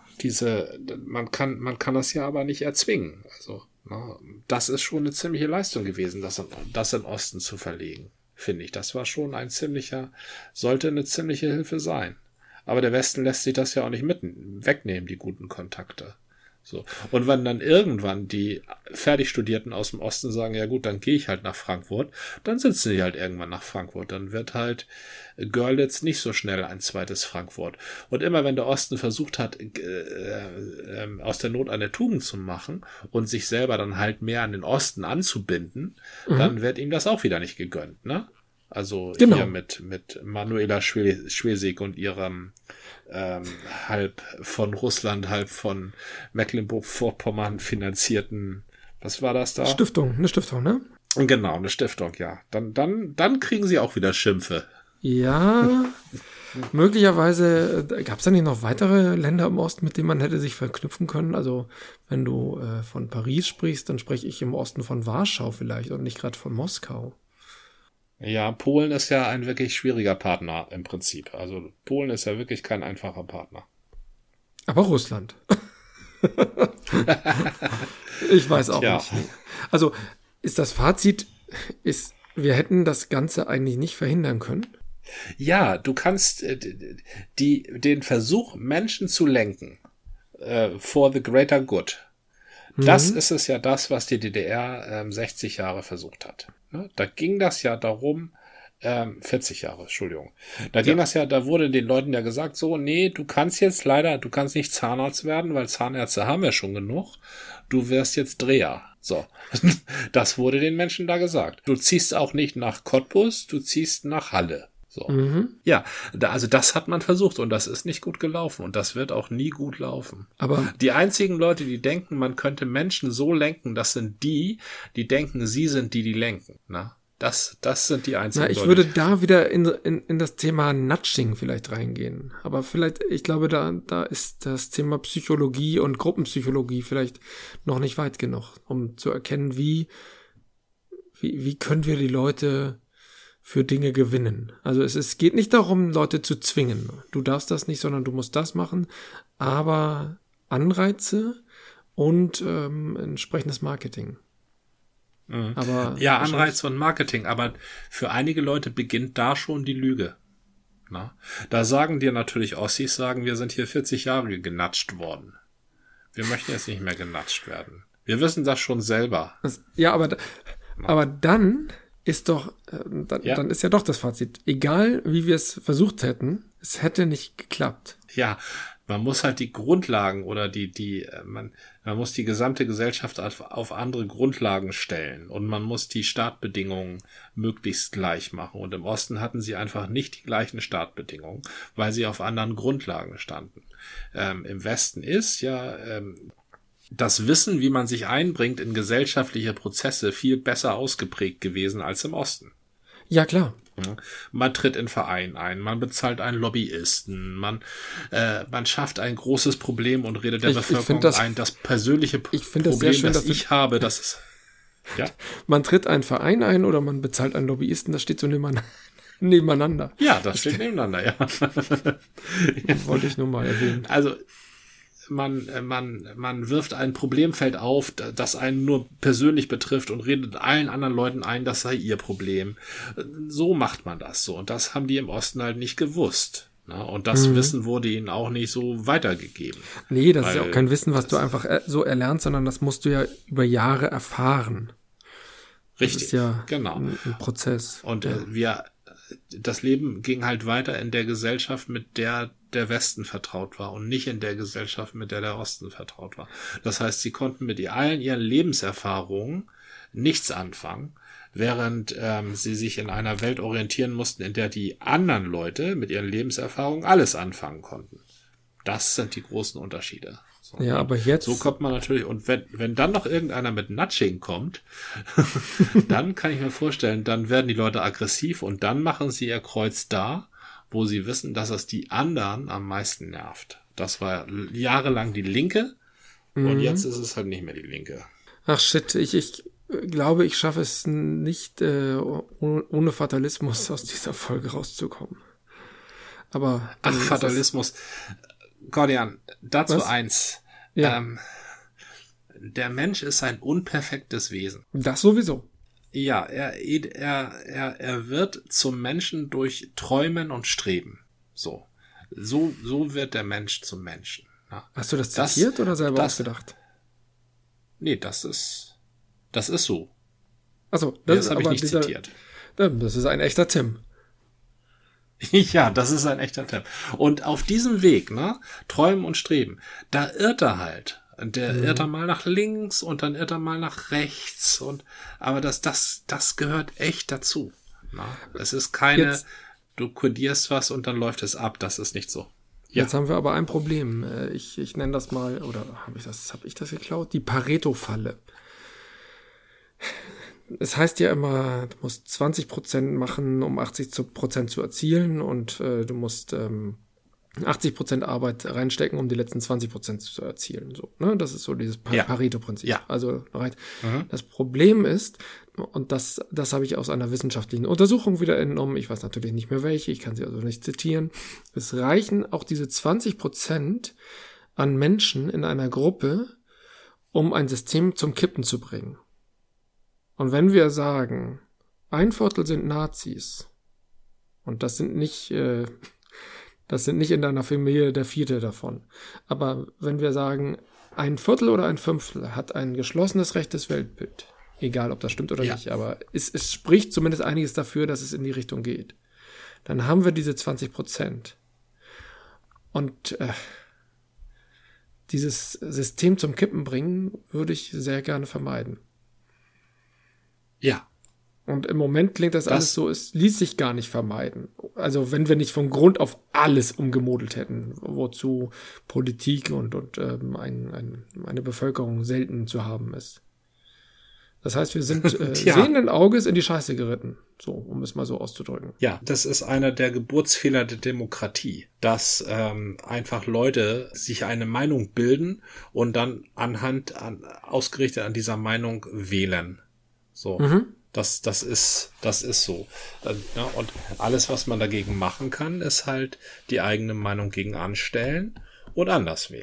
man kann das ja aber nicht erzwingen. Also das ist schon eine ziemliche Leistung gewesen, das im Osten zu verlegen, finde ich. Das war schon sollte eine ziemliche Hilfe sein. Aber der Westen lässt sich das ja auch nicht wegnehmen, die guten Kontakte. So. Und wenn dann irgendwann die Fertigstudierten aus dem Osten sagen, ja gut, dann gehe ich halt nach Frankfurt, dann sitzen die halt irgendwann nach Frankfurt. Dann wird halt Görlitz nicht so schnell ein zweites Frankfurt. Und immer wenn der Osten versucht hat, aus der Not eine Tugend zu machen und sich selber dann halt mehr an den Osten anzubinden, dann wird ihm das auch wieder nicht gegönnt, ne? Also hier mit Manuela Schwesig und ihrem halb von Russland, halb von Mecklenburg-Vorpommern finanzierten, was war das da? Eine Stiftung, ne? Genau, eine Stiftung, ja. Dann kriegen sie auch wieder Schimpfe. Ja, möglicherweise gab es da nicht noch weitere Länder im Osten, mit denen man hätte sich verknüpfen können. Also wenn du von Paris sprichst, dann spreche ich im Osten von Warschau vielleicht und nicht gerade von Moskau. Ja, Polen ist ja ein wirklich schwieriger Partner im Prinzip. Also Polen ist ja wirklich kein einfacher Partner. Aber Russland. Ich weiß auch nicht. Also ist das Fazit, wir hätten das Ganze eigentlich nicht verhindern können? Ja, du kannst den Versuch, Menschen zu lenken for the greater good. Das ist es ja was die DDR 60 Jahre versucht hat. Da ging das ja darum, 40 Jahre, Entschuldigung. Da wurde den Leuten ja gesagt, so, nee, du kannst nicht Zahnarzt werden, weil Zahnärzte haben ja schon genug. Du wirst jetzt Dreher. So. Das wurde den Menschen da gesagt. Du ziehst auch nicht nach Cottbus, du ziehst nach Halle. So. Ja, also das hat man versucht und das ist nicht gut gelaufen und das wird auch nie gut laufen. Aber die einzigen Leute, die denken, man könnte Menschen so lenken, das sind die denken, sie sind die lenken. Na? Das sind die einzigen Leute. Ich würde da wieder in das Thema Nudging vielleicht reingehen. Aber vielleicht, ich glaube, da ist das Thema Psychologie und Gruppenpsychologie vielleicht noch nicht weit genug, um zu erkennen, wie können wir die Leute für Dinge gewinnen. Also es geht nicht darum, Leute zu zwingen. Du darfst das nicht, sondern du musst das machen. Aber Anreize und entsprechendes Marketing. Aber ja, Anreize und Marketing. Aber für einige Leute beginnt da schon die Lüge. Na? Da sagen dir natürlich Ossis, wir sind hier 40 Jahre genatscht worden. Wir möchten jetzt nicht mehr genatscht werden. Wir wissen das schon selber. Aber dann ist doch, dann ist ja doch das Fazit. Egal, wie wir es versucht hätten, es hätte nicht geklappt. Ja, man muss halt die Grundlagen oder man muss die gesamte Gesellschaft auf andere Grundlagen stellen und man muss die Startbedingungen möglichst gleich machen. Und im Osten hatten sie einfach nicht die gleichen Startbedingungen, weil sie auf anderen Grundlagen standen. Im Westen ist das Wissen, wie man sich einbringt in gesellschaftliche Prozesse, viel besser ausgeprägt gewesen als im Osten. Ja, klar. Man tritt in Verein ein, man bezahlt einen Lobbyisten, man schafft ein großes Problem und redet der Bevölkerung ein. Das persönliche Problem, das ich habe, das ist... Ja? Man tritt einen Verein ein oder man bezahlt einen Lobbyisten, das steht so nebeneinander. Ja, das steht nebeneinander, ja. Wollte ich nur mal erwähnen. Also man wirft ein Problemfeld auf, das einen nur persönlich betrifft und redet allen anderen Leuten ein, das sei ihr Problem. So macht man das so. Und das haben die im Osten halt nicht gewusst. Ne? Und das Wissen wurde ihnen auch nicht so weitergegeben. Nee, das ist ja auch kein Wissen, was du einfach so erlernst, sondern das musst du ja über Jahre erfahren. Richtig, das ist ja genau. Ein Prozess. Und das Leben ging halt weiter in der Gesellschaft, mit der der Westen vertraut war und nicht in der Gesellschaft, mit der der Osten vertraut war. Das heißt, sie konnten mit allen ihren Lebenserfahrungen nichts anfangen, während sie sich in einer Welt orientieren mussten, in der die anderen Leute mit ihren Lebenserfahrungen alles anfangen konnten. Das sind die großen Unterschiede. So, ja, aber jetzt... So kommt man natürlich, und wenn dann noch irgendeiner mit Nudging kommt, dann kann ich mir vorstellen, dann werden die Leute aggressiv und dann machen sie ihr Kreuz da, wo sie wissen, dass es die anderen am meisten nervt. Das war jahrelang die Linke und jetzt ist es halt nicht mehr die Linke. Ach shit, ich glaube, ich schaffe es nicht, ohne Fatalismus aus dieser Folge rauszukommen. Aber ach, Fatalismus. Gordian, dazu Was? eins. Ja. Der Mensch ist ein unperfektes Wesen. Das sowieso. Ja, er wird zum Menschen durch Träumen und Streben. So wird der Mensch zum Menschen. Ja. Hast du das zitiert oder selber ausgedacht? Nee, das ist so. Achso, das habe ich nicht zitiert. Das ist ein echter Tim. Ja, das ist ein echter Tipp. Und auf diesem Weg, Träumen und Streben, da irrt er halt. Der irrt er mal nach links und dann irrt er mal nach rechts. Aber das gehört echt dazu. Es ist keine, du kodierst was und dann läuft es ab. Das ist nicht so. Ja. Jetzt haben wir aber ein Problem. Ich nenne das mal, oder habe ich das geklaut? Die Pareto-Falle. Es heißt ja immer, du musst 20% machen, um 80% zu erzielen und du musst 80% Arbeit reinstecken, um die letzten 20% zu erzielen. So, ne? Das ist so dieses Pareto-Prinzip. Ja. Also das Problem ist, und das habe ich aus einer wissenschaftlichen Untersuchung wieder entnommen, ich weiß natürlich nicht mehr welche, ich kann sie also nicht zitieren, es reichen auch diese 20% an Menschen in einer Gruppe, um ein System zum Kippen zu bringen. Und wenn wir sagen, 1/4 sind Nazis, und das sind nicht in deiner Familie der 4. davon, aber wenn wir sagen, 1/4 oder 1/5 hat ein geschlossenes rechtes Weltbild, egal ob das stimmt oder nicht, aber es spricht zumindest einiges dafür, dass es in die Richtung geht, dann haben wir diese 20%. Und dieses System zum Kippen bringen, würde ich sehr gerne vermeiden. Ja. Und im Moment klingt das alles so, es ließ sich gar nicht vermeiden. Also wenn wir nicht von Grund auf alles umgemodelt hätten, wozu Politik und eine Bevölkerung selten zu haben ist. Das heißt, wir sind sehenden Auges in die Scheiße geritten, so, um es mal so auszudrücken. Ja, das ist einer der Geburtsfehler der Demokratie, dass einfach Leute sich eine Meinung bilden und dann ausgerichtet an dieser Meinung wählen. So, das ist so. Ja, und alles, was man dagegen machen kann, ist halt die eigene Meinung gegen anstellen und anders wählen.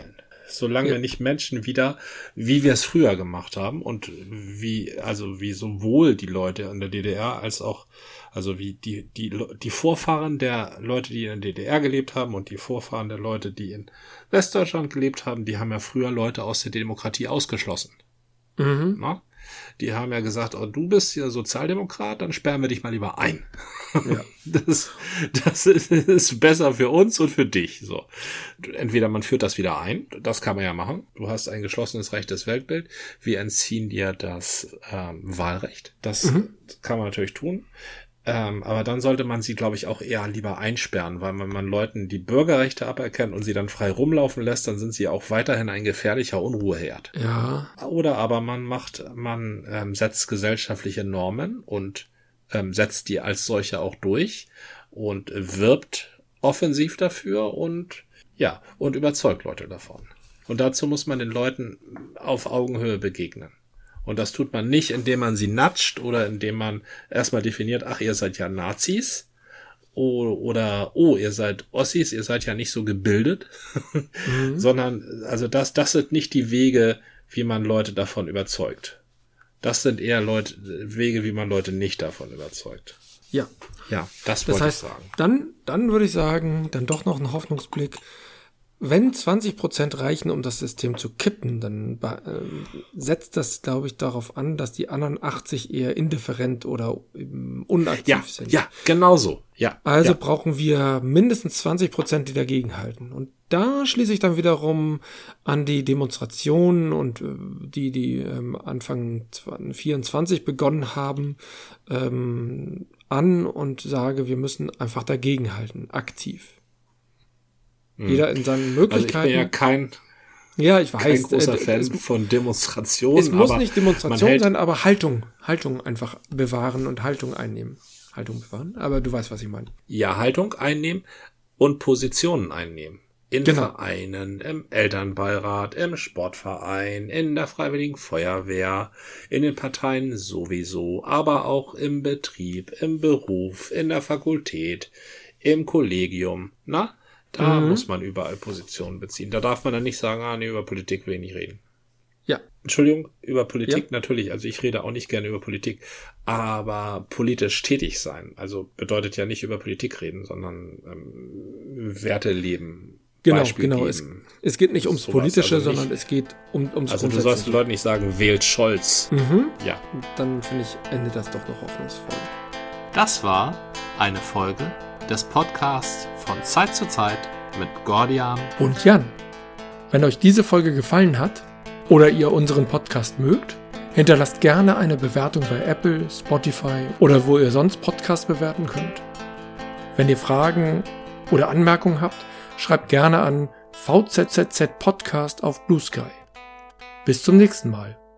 Solange wir nicht Menschen wieder, wie wir es früher gemacht haben und wie sowohl die Leute in der DDR als auch, also wie die Vorfahren der Leute, die in der DDR gelebt haben und die Vorfahren der Leute, die in Westdeutschland gelebt haben, die haben ja früher Leute aus der Demokratie ausgeschlossen. Mhm. Na? Die haben ja gesagt, oh, du bist ja Sozialdemokrat, dann sperren wir dich mal lieber ein. Ja. Das ist besser für uns und für dich. So. Entweder man führt das wieder ein, das kann man ja machen. Du hast ein geschlossenes rechtes Weltbild. Wir entziehen dir das Wahlrecht. Das kann man natürlich tun. Aber dann sollte man sie, glaube ich, auch eher lieber einsperren, weil wenn man Leuten die Bürgerrechte aberkennt und sie dann frei rumlaufen lässt, dann sind sie auch weiterhin ein gefährlicher Unruheherd. Ja. Oder aber man setzt gesellschaftliche Normen und setzt die als solche auch durch und wirbt offensiv dafür und überzeugt Leute davon. Und dazu muss man den Leuten auf Augenhöhe begegnen. Und das tut man nicht, indem man sie natscht oder indem man erstmal definiert, ach, ihr seid ja Nazis oder ihr seid Ossis, ihr seid ja nicht so gebildet, sondern also das sind nicht die Wege, wie man Leute davon überzeugt. Das sind eher Wege, wie man Leute nicht davon überzeugt. Ja. Ja, das wollte ich sagen. Dann würde ich sagen, dann doch noch ein Hoffnungsblick. Wenn 20% reichen, um das System zu kippen, dann setzt das, glaube ich, darauf an, dass die anderen 80 eher indifferent oder unaktiv sind. Ja, genau so. Ja. Also brauchen wir mindestens 20%, die dagegenhalten. Und da schließe ich dann wiederum an die Demonstrationen und die Anfang 24 begonnen haben, an und sage, wir müssen einfach dagegenhalten, aktiv. Jeder in seinen Möglichkeiten. Also ich bin ja kein großer Fan von Demonstrationen. Es muss nicht Demonstration sein, aber Haltung einfach bewahren und Haltung einnehmen. Haltung bewahren, aber du weißt, was ich meine. Ja, Haltung einnehmen und Positionen einnehmen. In Vereinen, im Elternbeirat, im Sportverein, in der Freiwilligen Feuerwehr, in den Parteien sowieso, aber auch im Betrieb, im Beruf, in der Fakultät, im Kollegium, Da muss man überall Positionen beziehen. Da darf man dann nicht sagen, über Politik will ich nicht reden. Ja. Entschuldigung, über Politik natürlich. Also ich rede auch nicht gerne über Politik. Aber politisch tätig sein. Also bedeutet ja nicht über Politik reden, sondern Werte leben. Genau. Es geht nicht ums Politische, also sondern es geht ums Also du sollst den Leuten nicht sagen, wählt Scholz. Ja. Dann finde ich, endet das doch noch hoffnungsvoll. Das war eine Folge des Podcasts von Zeit zu Zeit mit Gordian und Jan. Wenn euch diese Folge gefallen hat oder ihr unseren Podcast mögt, hinterlasst gerne eine Bewertung bei Apple, Spotify oder wo ihr sonst Podcasts bewerten könnt. Wenn ihr Fragen oder Anmerkungen habt, schreibt gerne an VZZZ Podcast auf Blue Sky. Bis zum nächsten Mal.